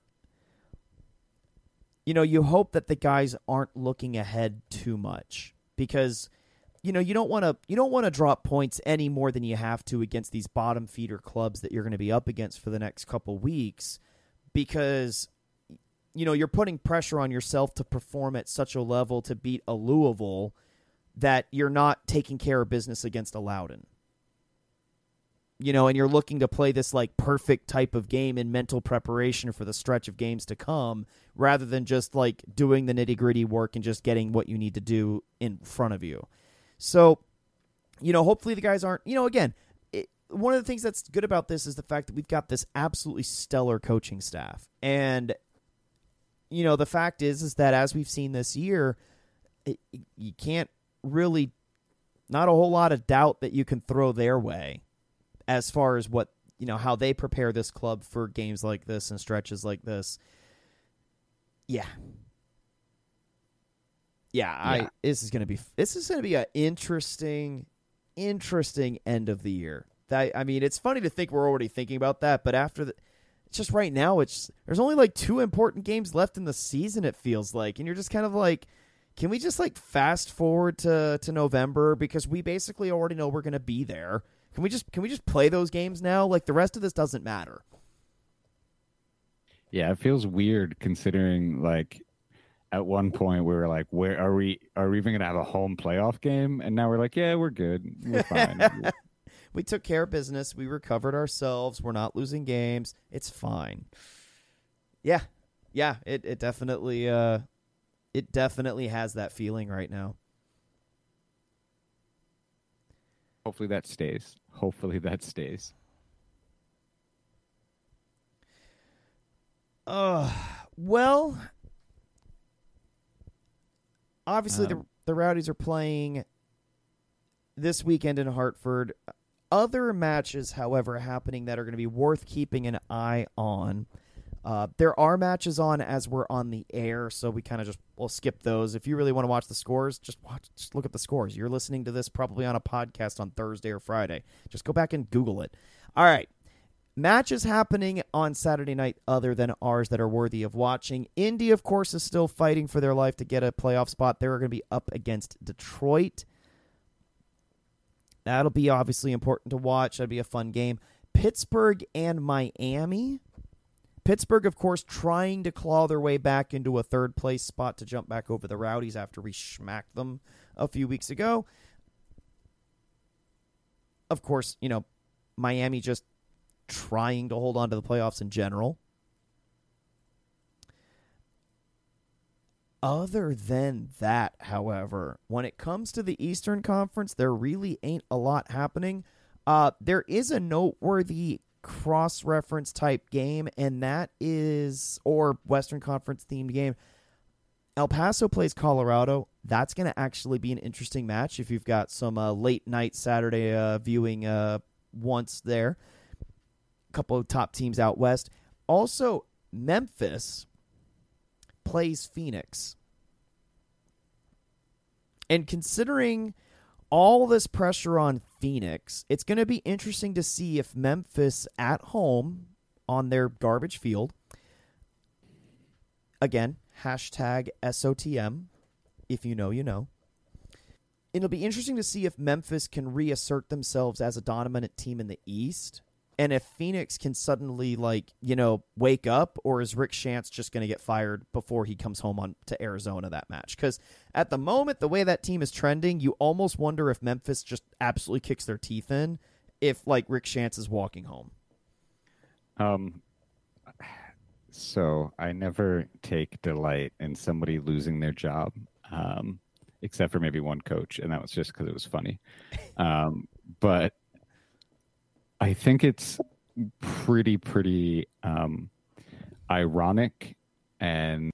you hope that the guys aren't looking ahead too much because, you don't want to drop points any more than you have to against these bottom feeder clubs that you're going to be up against for the next couple weeks because, you're putting pressure on yourself to perform at such a level to beat a Louisville that you're not taking care of business against a Loudoun. And you're looking to play this, like, perfect type of game in mental preparation for the stretch of games to come rather than just, like, doing the nitty-gritty work and just getting what you need to do in front of you. So, hopefully the guys aren't, again, one of the things that's good about this is the fact that we've got this absolutely stellar coaching staff. And, the fact is that as we've seen this year, you can't really, not a whole lot of doubt that you can throw their way as far as what, how they prepare this club for games like this and stretches like this. Yeah. This is going to be an interesting end of the year. I mean, it's funny to think we're already thinking about that, but just right now, there's only, like, 2 important games left in the season, it feels like, and you're just kind of like, can we just, like, fast forward to November because we basically already know we're going to be there. Can we just play those games now? Like, the rest of this doesn't matter. Yeah, it feels weird considering, like, at one point we were like, where are we even going to have a home playoff game? And now we're like, yeah, we're good. We're fine. We took care of business. We recovered ourselves. We're not losing games. It's fine. Yeah. It definitely has that feeling right now. Hopefully that stays. Well, obviously the Rowdies are playing this weekend in Hartford. Other matches, however, happening that are going to be worth keeping an eye on. There are matches on as we're on the air, so we kind of we'll skip those. If you really want to watch the scores, just look at the scores. You're listening to this probably on a podcast on Thursday or Friday. Just go back and Google it. All right. Matches happening on Saturday night other than ours that are worthy of watching. Indy, of course, is still fighting for their life to get a playoff spot. They're going to be up against Detroit. That'll be obviously important to watch. That'll be a fun game. Pittsburgh and Miami. Pittsburgh, of course, trying to claw their way back into a third-place spot to jump back over the Rowdies after we smacked them a few weeks ago. Of course, Miami just trying to hold on to the playoffs in general. Other than that, however, when it comes to the Eastern Conference, there really ain't a lot happening. There is a noteworthy cross-reference type game, and that is, or Western Conference themed game. El Paso plays Colorado. That's going to actually be an interesting match if you've got some late night Saturday viewing once there. A couple of top teams out west. Also, Memphis plays Phoenix. And considering all this pressure on Phoenix, it's going to be interesting to see if Memphis at home on their garbage field, again, hashtag SOTM, if you know, you know. It'll be interesting to see if Memphis can reassert themselves as a dominant team in the East, and if Phoenix can suddenly, wake up, or is Rick Schantz just going to get fired before he comes home to Arizona that match? Because at the moment, the way that team is trending, you almost wonder if Memphis just absolutely kicks their teeth in if, Rick Schantz is walking home. So I never take delight in somebody losing their job, except for maybe one coach, and that was just because it was funny. But I think it's pretty ironic, and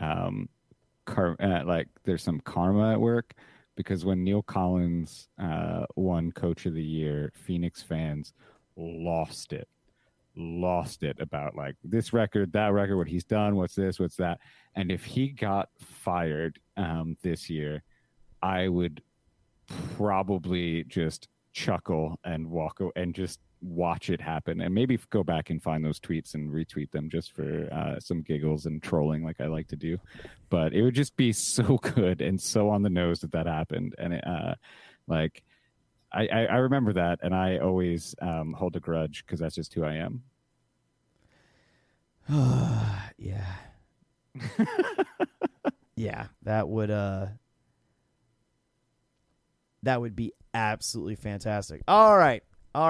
there's some karma at work, because when Neil Collins won Coach of the Year, Phoenix fans lost it about this record, that record, what he's done, what's this, what's that. And if he got fired this year, I would probably just chuckle and and just watch it happen, and maybe go back and find those tweets and retweet them just for some giggles and trolling like I like to do. But it would just be so good and so on the nose that happened. And I remember that, and I always hold a grudge because that's just who I am. Yeah. Yeah, that would be absolutely fantastic. All right.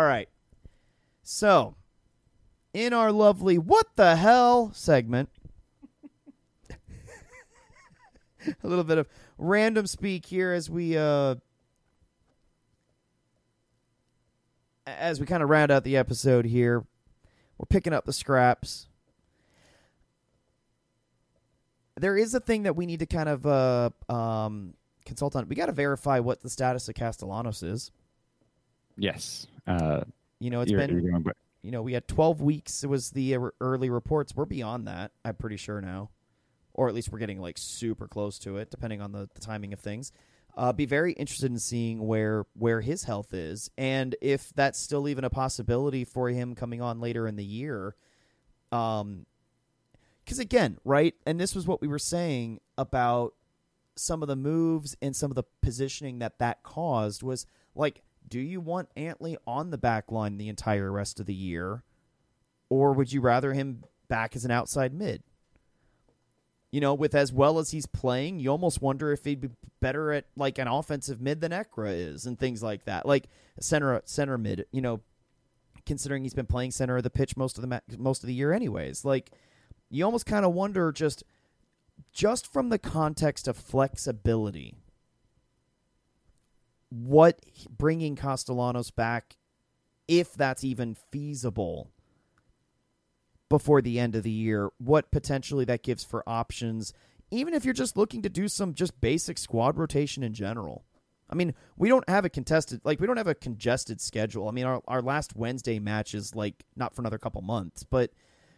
So, in our lovely What the Hell segment, a little bit of random speak here as we kind of round out the episode here. We're picking up the scraps. There is a thing that we need to kind of consult on. We got to verify what the status of Castellanos is. Yes. It's been, we had 12 weeks. It was the early reports. We're beyond that, I'm pretty sure now. Or at least we're getting super close to it, depending on the timing of things. Be very interested in seeing where his health is, and if that's still even a possibility for him coming on later in the year. Because again, right, and this was what we were saying about some of the moves and some of the positioning that caused was do you want Antley on the back line the entire rest of the year, or would you rather him back as an outside mid? With as well as he's playing, you almost wonder if he'd be better at an offensive mid than Ekra is, and things like that. Center mid, considering he's been playing center of the pitch most of the year anyways. You almost kind of wonder just from the context of flexibility, what bringing Castellanos back, if that's even feasible before the end of the year, what potentially that gives for options, even if you're just looking to do some just basic squad rotation in general. I mean, we don't have a congested schedule. I mean, our last Wednesday match is not for another couple months, but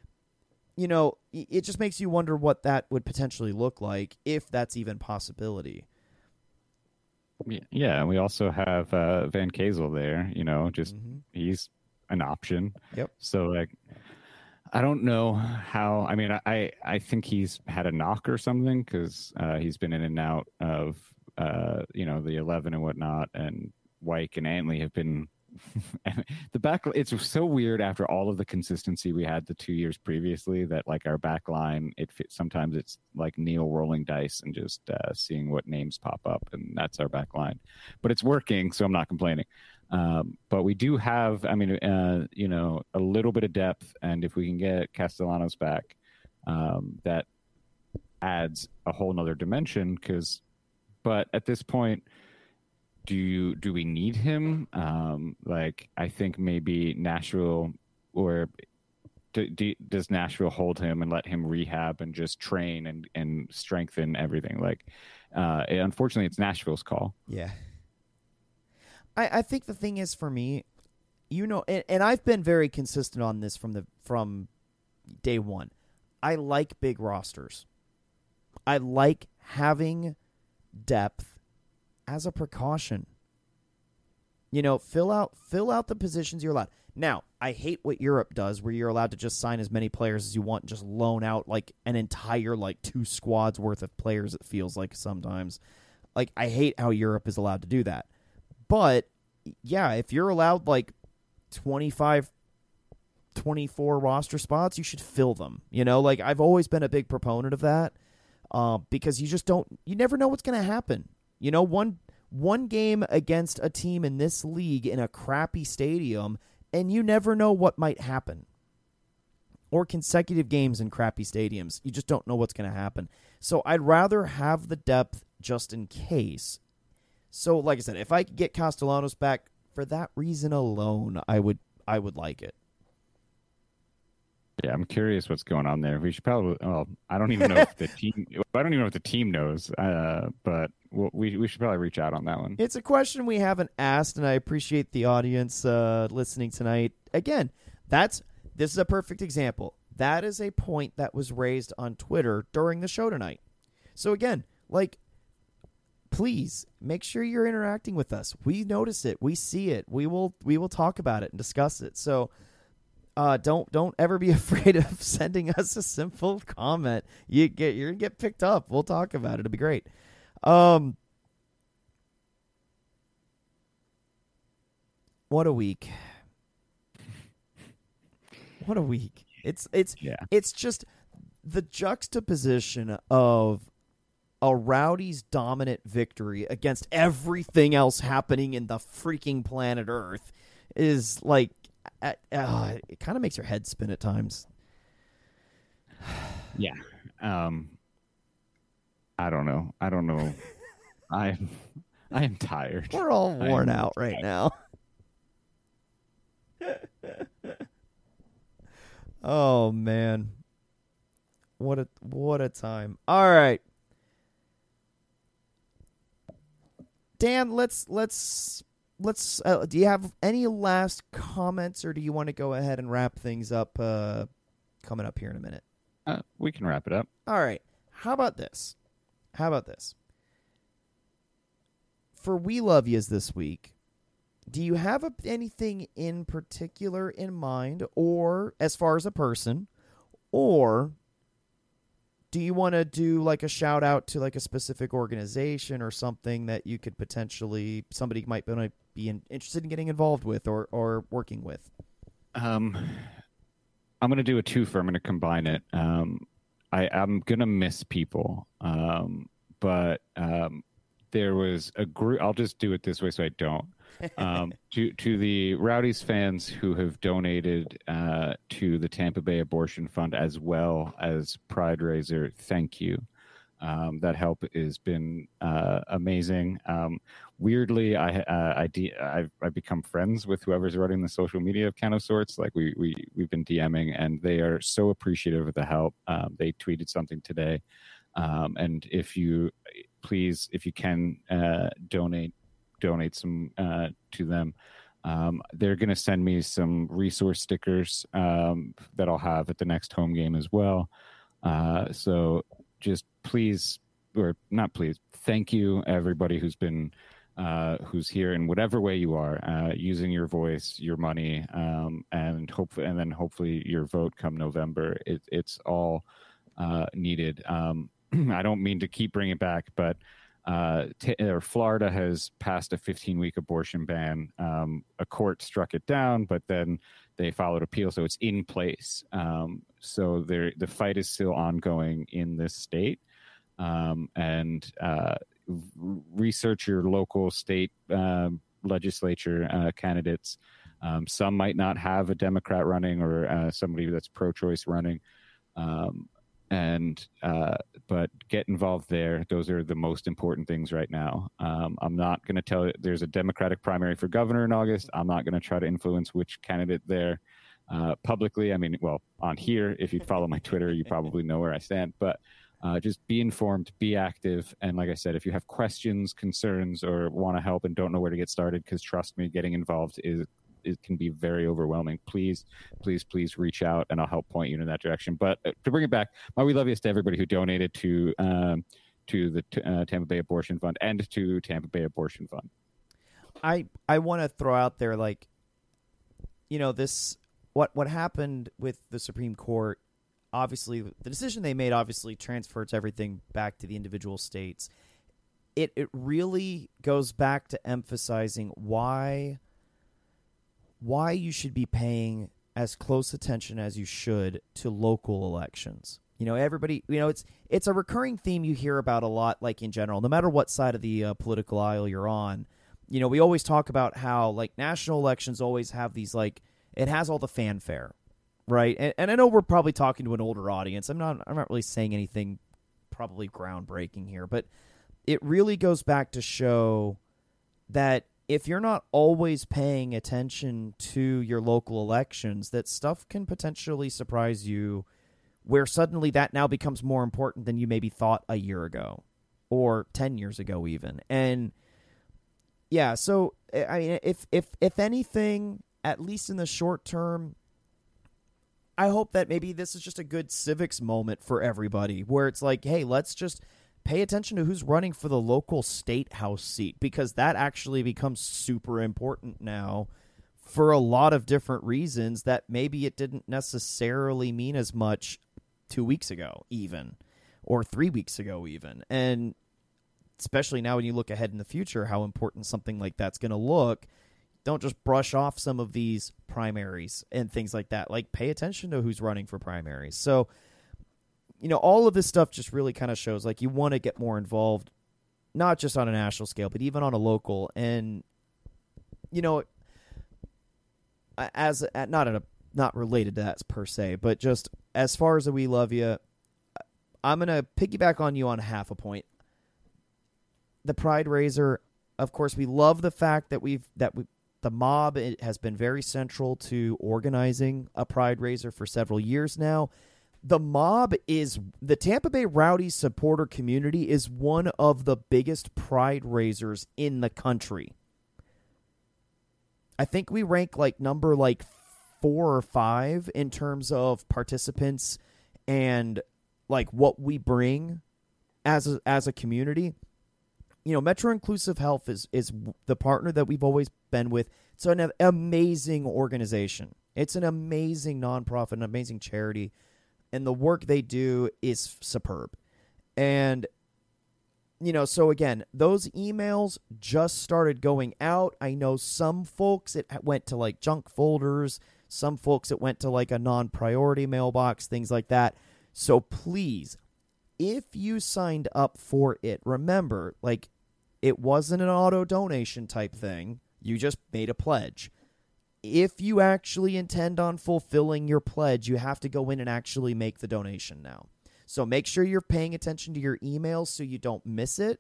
it just makes you wonder what that would potentially look like, if that's even possibility. Yeah, and we also have Van Kazel there, he's an option. Yep. So I don't know how. I mean, I think he's had a knock or something, because he's been in and out of the 11 and whatnot, and Wyke and Antley have been the back. It's so weird after all of the consistency we had the 2 years previously that our back line, sometimes it's like Neil rolling dice and just seeing what names pop up, and that's our back line. But it's working, so I'm not complaining. But we do have, a little bit of depth, and if we can get Castellanos back, that adds a whole nother dimension. But at this point, do we need him? I think maybe Nashville, or does Nashville hold him and let him rehab and just train and strengthen everything? Unfortunately, it's Nashville's call. Yeah. I think the thing is, for me, and I've been very consistent on this from day one. I like big rosters. I like having depth as a precaution. Fill out the positions you're allowed. Now, I hate what Europe does, where you're allowed to just sign as many players as you want and just loan out like an entire 2 squads worth of players, it feels like sometimes. Like, I hate how Europe is allowed to do that. But, yeah, if you're allowed 25, 24 roster spots, you should fill them. I've always been a big proponent of that because you never know what's going to happen. One game against a team in this league in a crappy stadium, and you never know what might happen. Or consecutive games in crappy stadiums. You just don't know what's going to happen. So I'd rather have the depth just in case. So, like I said, if I could get Castellanos back for that reason alone, I would like it. Yeah, I'm curious what's going on there. We should probably. Well, I don't even know if the team. I don't even know if the team knows. But we should probably reach out on that one. It's a question we haven't asked, and I appreciate the audience listening tonight. Again, this is a perfect example. That is a point that was raised on Twitter during the show tonight. So again, please make sure you're interacting with us. We notice it. We see it. We will talk about it and discuss it. So. Don't ever be afraid of sending us a simple comment. You're gonna get picked up. We'll talk about it. It'll be great. What a week. What a week. It's just the juxtaposition of a Rowdy's dominant victory against everything else happening in the freaking planet Earth is it kind of makes your head spin at times. Yeah. I don't know. I am tired. We're all worn out right now. Oh man. What a time. All right. Dan, let's do you have any last comments, or do you want to go ahead and wrap things up coming up here in a minute? We can wrap it up. All right. How about this? For We Love Yous this week, do you have anything in particular in mind, or as far as a person, or do you want to do a shout out to a specific organization or something that you could potentially, somebody might be interested in getting involved with or working with? I'm going to do a twofer. I'm going to combine it. I'm going to miss people, but there was a group. I'll just do it this way so I don't. To the Rowdy's fans who have donated to the Tampa Bay Abortion Fund as well as Pride Raiser, thank you. That help has been amazing. Weirdly, I've become friends with whoever's running the social media account of sorts. We've been DMing, and they are so appreciative of the help. They tweeted something today, and if you can donate some to them. They're going to send me some resource stickers that I'll have at the next home game as well. So just please, or not please, thank you everybody who's been who's here in whatever way you are, using your voice, your money, and hopefully your vote come November. It's all needed. I don't mean to keep bringing it back, but Florida has passed a 15-week abortion ban. A court struck it down, but then they followed appeal, so it's in place. So the fight is still ongoing in this state. And research your local state legislature candidates. Some might not have a Democrat running or somebody that's pro-choice running. But get involved there. Those are the most important things right now. I'm not going to tell you there's a Democratic primary for governor in August. I'm not going to try to influence which candidate there publicly. I mean, well, on here, if you follow my Twitter, you probably know where I stand. But just be informed, be active. And like I said, if you have questions, concerns, or want to help and don't know where to get started, because trust me, getting involved is it can be very overwhelming. Please reach out, and I'll help point you in that direction. But to bring it back, my we love yous to everybody who donated to the Tampa Bay Abortion Fund and to Tampa Bay Abortion Fund. I want to throw out there, like, this what happened with the Supreme Court. Obviously, the decision they made obviously transfers everything back to the individual states. It really goes back to emphasizing why you should be paying as close attention as you should to local elections. Everybody, it's a recurring theme you hear about a lot, like in general, no matter what side of the political aisle you're on. We always talk about how, like, national elections always have these, like, it has all the fanfare, right? And I know we're probably talking to an older audience. I'm not really saying anything probably groundbreaking here, but it really goes back to show that if you're not always paying attention to your local elections, that stuff can potentially surprise you, where suddenly that now becomes more important than you maybe thought a year ago or 10 years ago even. And yeah, so I mean, if anything, at least in the short term, I hope that maybe this is just a good civics moment for everybody, where it's like, hey, let's just pay attention to who's running for the local state house seat, because that actually becomes super important now for a lot of different reasons that maybe it didn't necessarily mean as much 2 weeks ago even, or 3 weeks ago even. And especially now when you look ahead in the future, how important something like that's going to look. Don't just brush off some of these primaries and things like that. Like, pay attention to who's running for primaries. So, all of this stuff just really kind of shows, like, you want to get more involved, not just on a national scale, but even on a local. And, as not related to that per se, but just as far as we love you, I'm going to piggyback on you on half a point. The Pride Raiser, of course, we love the fact that the mob has been very central to organizing a Pride Raiser for several years now. The mob the Tampa Bay Rowdies supporter community is one of the biggest Pride Raisers in the country. I think we rank number 4 or 5 in terms of participants and what we bring as a community. Metro Inclusive Health is the partner that we've always been with. It's an amazing organization. It's an amazing nonprofit, an amazing charity, and the work they do is superb. And, so again, those emails just started going out. I know some folks, it went to junk folders. Some folks, it went to a non-priority mailbox, things like that. So please, if you signed up for it, remember, it wasn't an auto donation type thing. You just made a pledge. If you actually intend on fulfilling your pledge, you have to go in and actually make the donation now. So make sure you're paying attention to your emails so you don't miss it.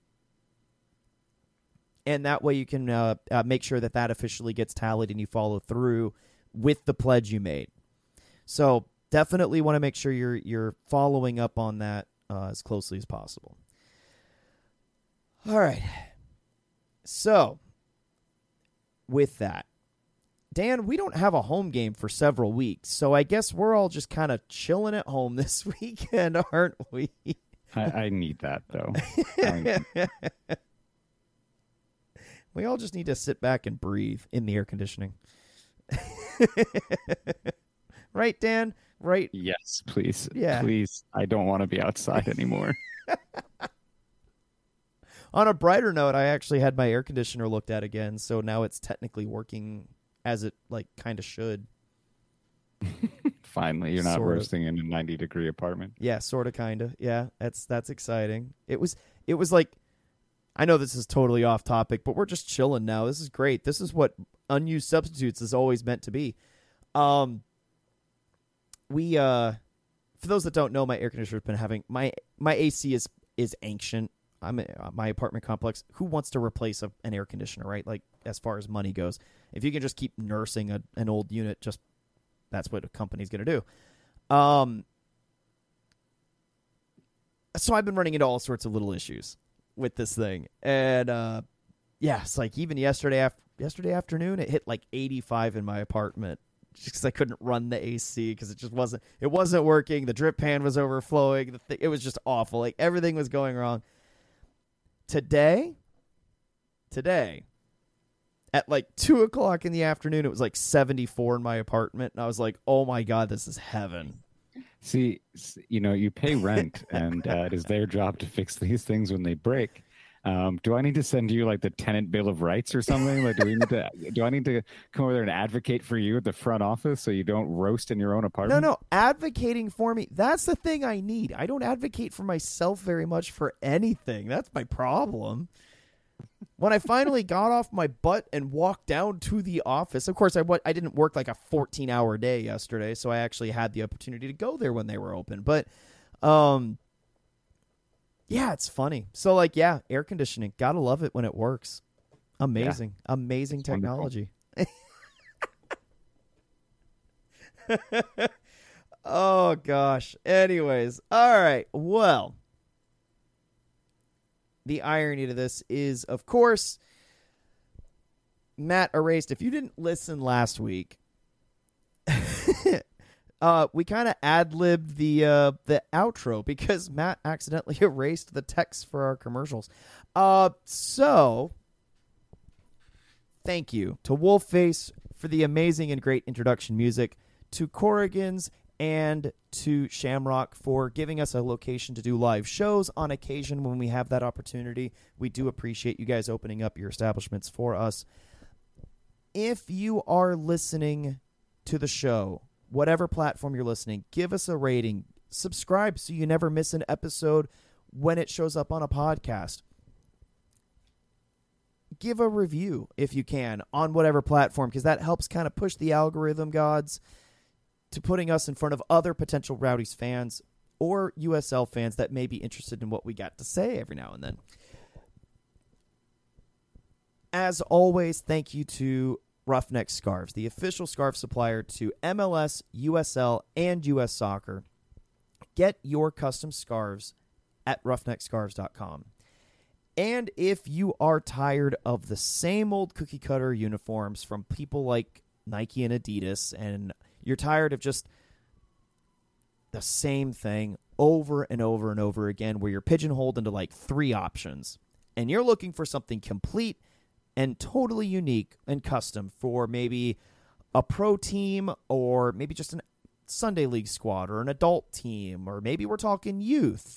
And that way you can make sure that officially gets tallied and you follow through with the pledge you made. So definitely want to make sure you're following up on that as closely as possible. All right. So, with that, Dan, we don't have a home game for several weeks, so I guess we're all just kind of chilling at home this weekend, aren't we? I need that, though. We all just need to sit back and breathe in the air conditioning. Right, Dan? Right? Yes, please. Yeah. Please. I don't want to be outside anymore. On a brighter note, I actually had my air conditioner looked at again, so now it's technically working as it kind of should. Finally, you're not Sort of. roasting in a 90-degree apartment. Yeah, sort of, kind of. Yeah, that's exciting. It was I know this is totally off topic, but we're just chilling now. This is great. This is what Unused Substitutes is always meant to be. We for those that don't know, my air conditioner's been having my AC is ancient. I'm my apartment complex. Who wants to replace an air conditioner, right? As far as money goes, if you can just keep nursing an old unit, just that's what a company's going to do. So I've been running into all sorts of little issues with this thing, and it's even yesterday yesterday afternoon. It hit like 85 in my apartment just because I couldn't run the AC because it wasn't working. The drip pan was overflowing. It was just awful. Like everything was going wrong. Today, at like 2:00 in the afternoon, it was like 74 in my apartment, and I was like, "Oh my God, this is heaven." See, you pay rent, and it is their job to fix these things when they break. Do I need to send you like the tenant bill of rights or something? Like, do I need to come over there and advocate for you at the front office so you don't roast in your own apartment? No, advocating for me. That's the thing I need. I don't advocate for myself very much for anything. That's my problem. When I finally got off my butt and walked down to the office, of course, I didn't work like a 14-hour day yesterday, so I actually had the opportunity to go there when they were open. But, yeah, it's funny. So, like, yeah, air conditioning. Gotta love it when it works. Amazing. Yeah. Amazing it's technology. Oh, gosh. Anyways. All right. Well, the irony to this is, of course, Matt erased. If you didn't listen last week, we kind of ad-libbed the outro because Matt accidentally erased the text for our commercials. So, thank you to Wolfface for the amazing and great introduction music, to Corrigan's, and to Shamrock for giving us a location to do live shows on occasion when we have that opportunity. We do appreciate you guys opening up your establishments for us. If you are listening to the show, whatever platform you're listening, give us a rating. Subscribe so you never miss an episode when it shows up on a podcast. Give a review, if you can, on whatever platform, because that helps kind of push the algorithm gods to putting us in front of other potential Rowdies fans or USL fans that may be interested in what we got to say every now and then. As always, thank you to Roughneck Scarves, the official scarf supplier to MLS, USL, and US Soccer. Get your custom scarves at roughneckscarves.com. And if you are tired of the same old cookie cutter uniforms from people like Nike and Adidas, and you're tired of just the same thing over and over and over again, where you're pigeonholed into like 3 options, and you're looking for something complete and totally unique and custom for maybe a pro team, or maybe just a Sunday League squad, or an adult team, or maybe we're talking youth,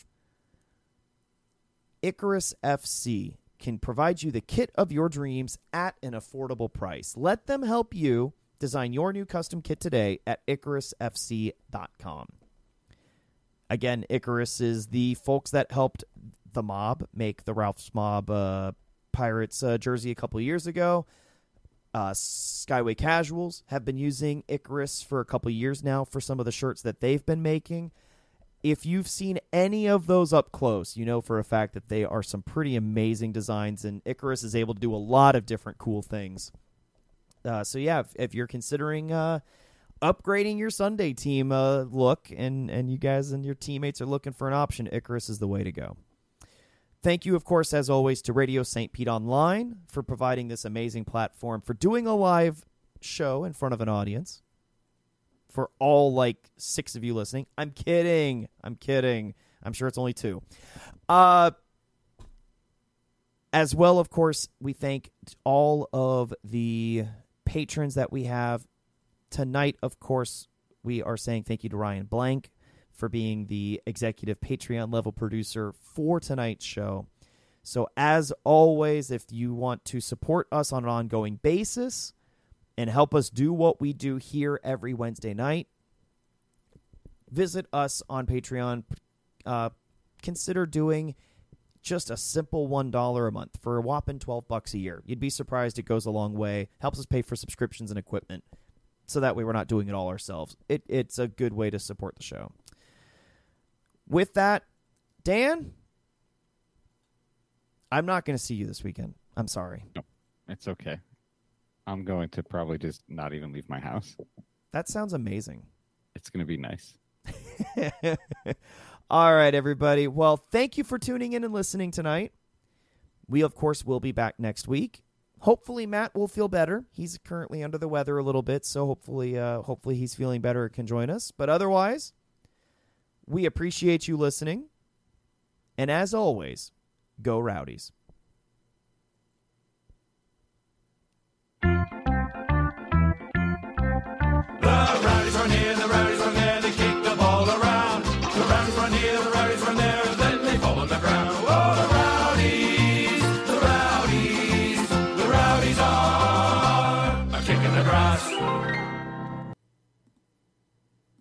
Icarus FC can provide you the kit of your dreams at an affordable price. Let them help you design your new custom kit today at IcarusFC.com. Again, Icarus is the folks that helped the Mob make the Ralph's Mob Pirates jersey a couple years ago. Skyway Casuals have been using Icarus for a couple years now for some of the shirts that they've been making. If you've seen any of those up close, you know for a fact that they are some pretty amazing designs, and Icarus is able to do a lot of different cool things. So yeah, if you're considering upgrading your Sunday team look, and you guys and your teammates are looking for an option, Icarus is the way to go. Thank you, of course, as always, to Radio St. Pete Online for providing this amazing platform, for doing a live show in front of an audience. For all, like, 6 of you listening. I'm kidding. I'm sure it's only 2. As well, of course, we thank all of the patrons that we have. Tonight, of course, we are saying thank you to Ryan Blank for being the executive Patreon-level producer for tonight's show. So, as always, if you want to support us on an ongoing basis and help us do what we do here every Wednesday night, visit us on Patreon. Consider doing just a simple $1 a month for a whopping $12 a year. You'd be surprised. It goes a long way. Helps us pay for subscriptions and equipment, so that way we're not doing it all ourselves. It's a good way to support the show. With that, Dan, I'm not going to see you this weekend. I'm sorry. No, it's okay. I'm going to probably just not even leave my house. That sounds amazing. It's going to be nice. All right, everybody. Well, thank you for tuning in and listening tonight. We, of course, will be back next week hopefully Matt will feel better. He's currently under the weather a little bit, so hopefully he's feeling better and can join us. But otherwise, we appreciate you listening. And as always, go Rowdies. The Rowdies run here, the Rowdies run there, they kick the ball around. The Rowdies run here, the Rowdies run there, then they fall on the ground. Oh, the Rowdies, the Rowdies, the Rowdies are kicking the grass.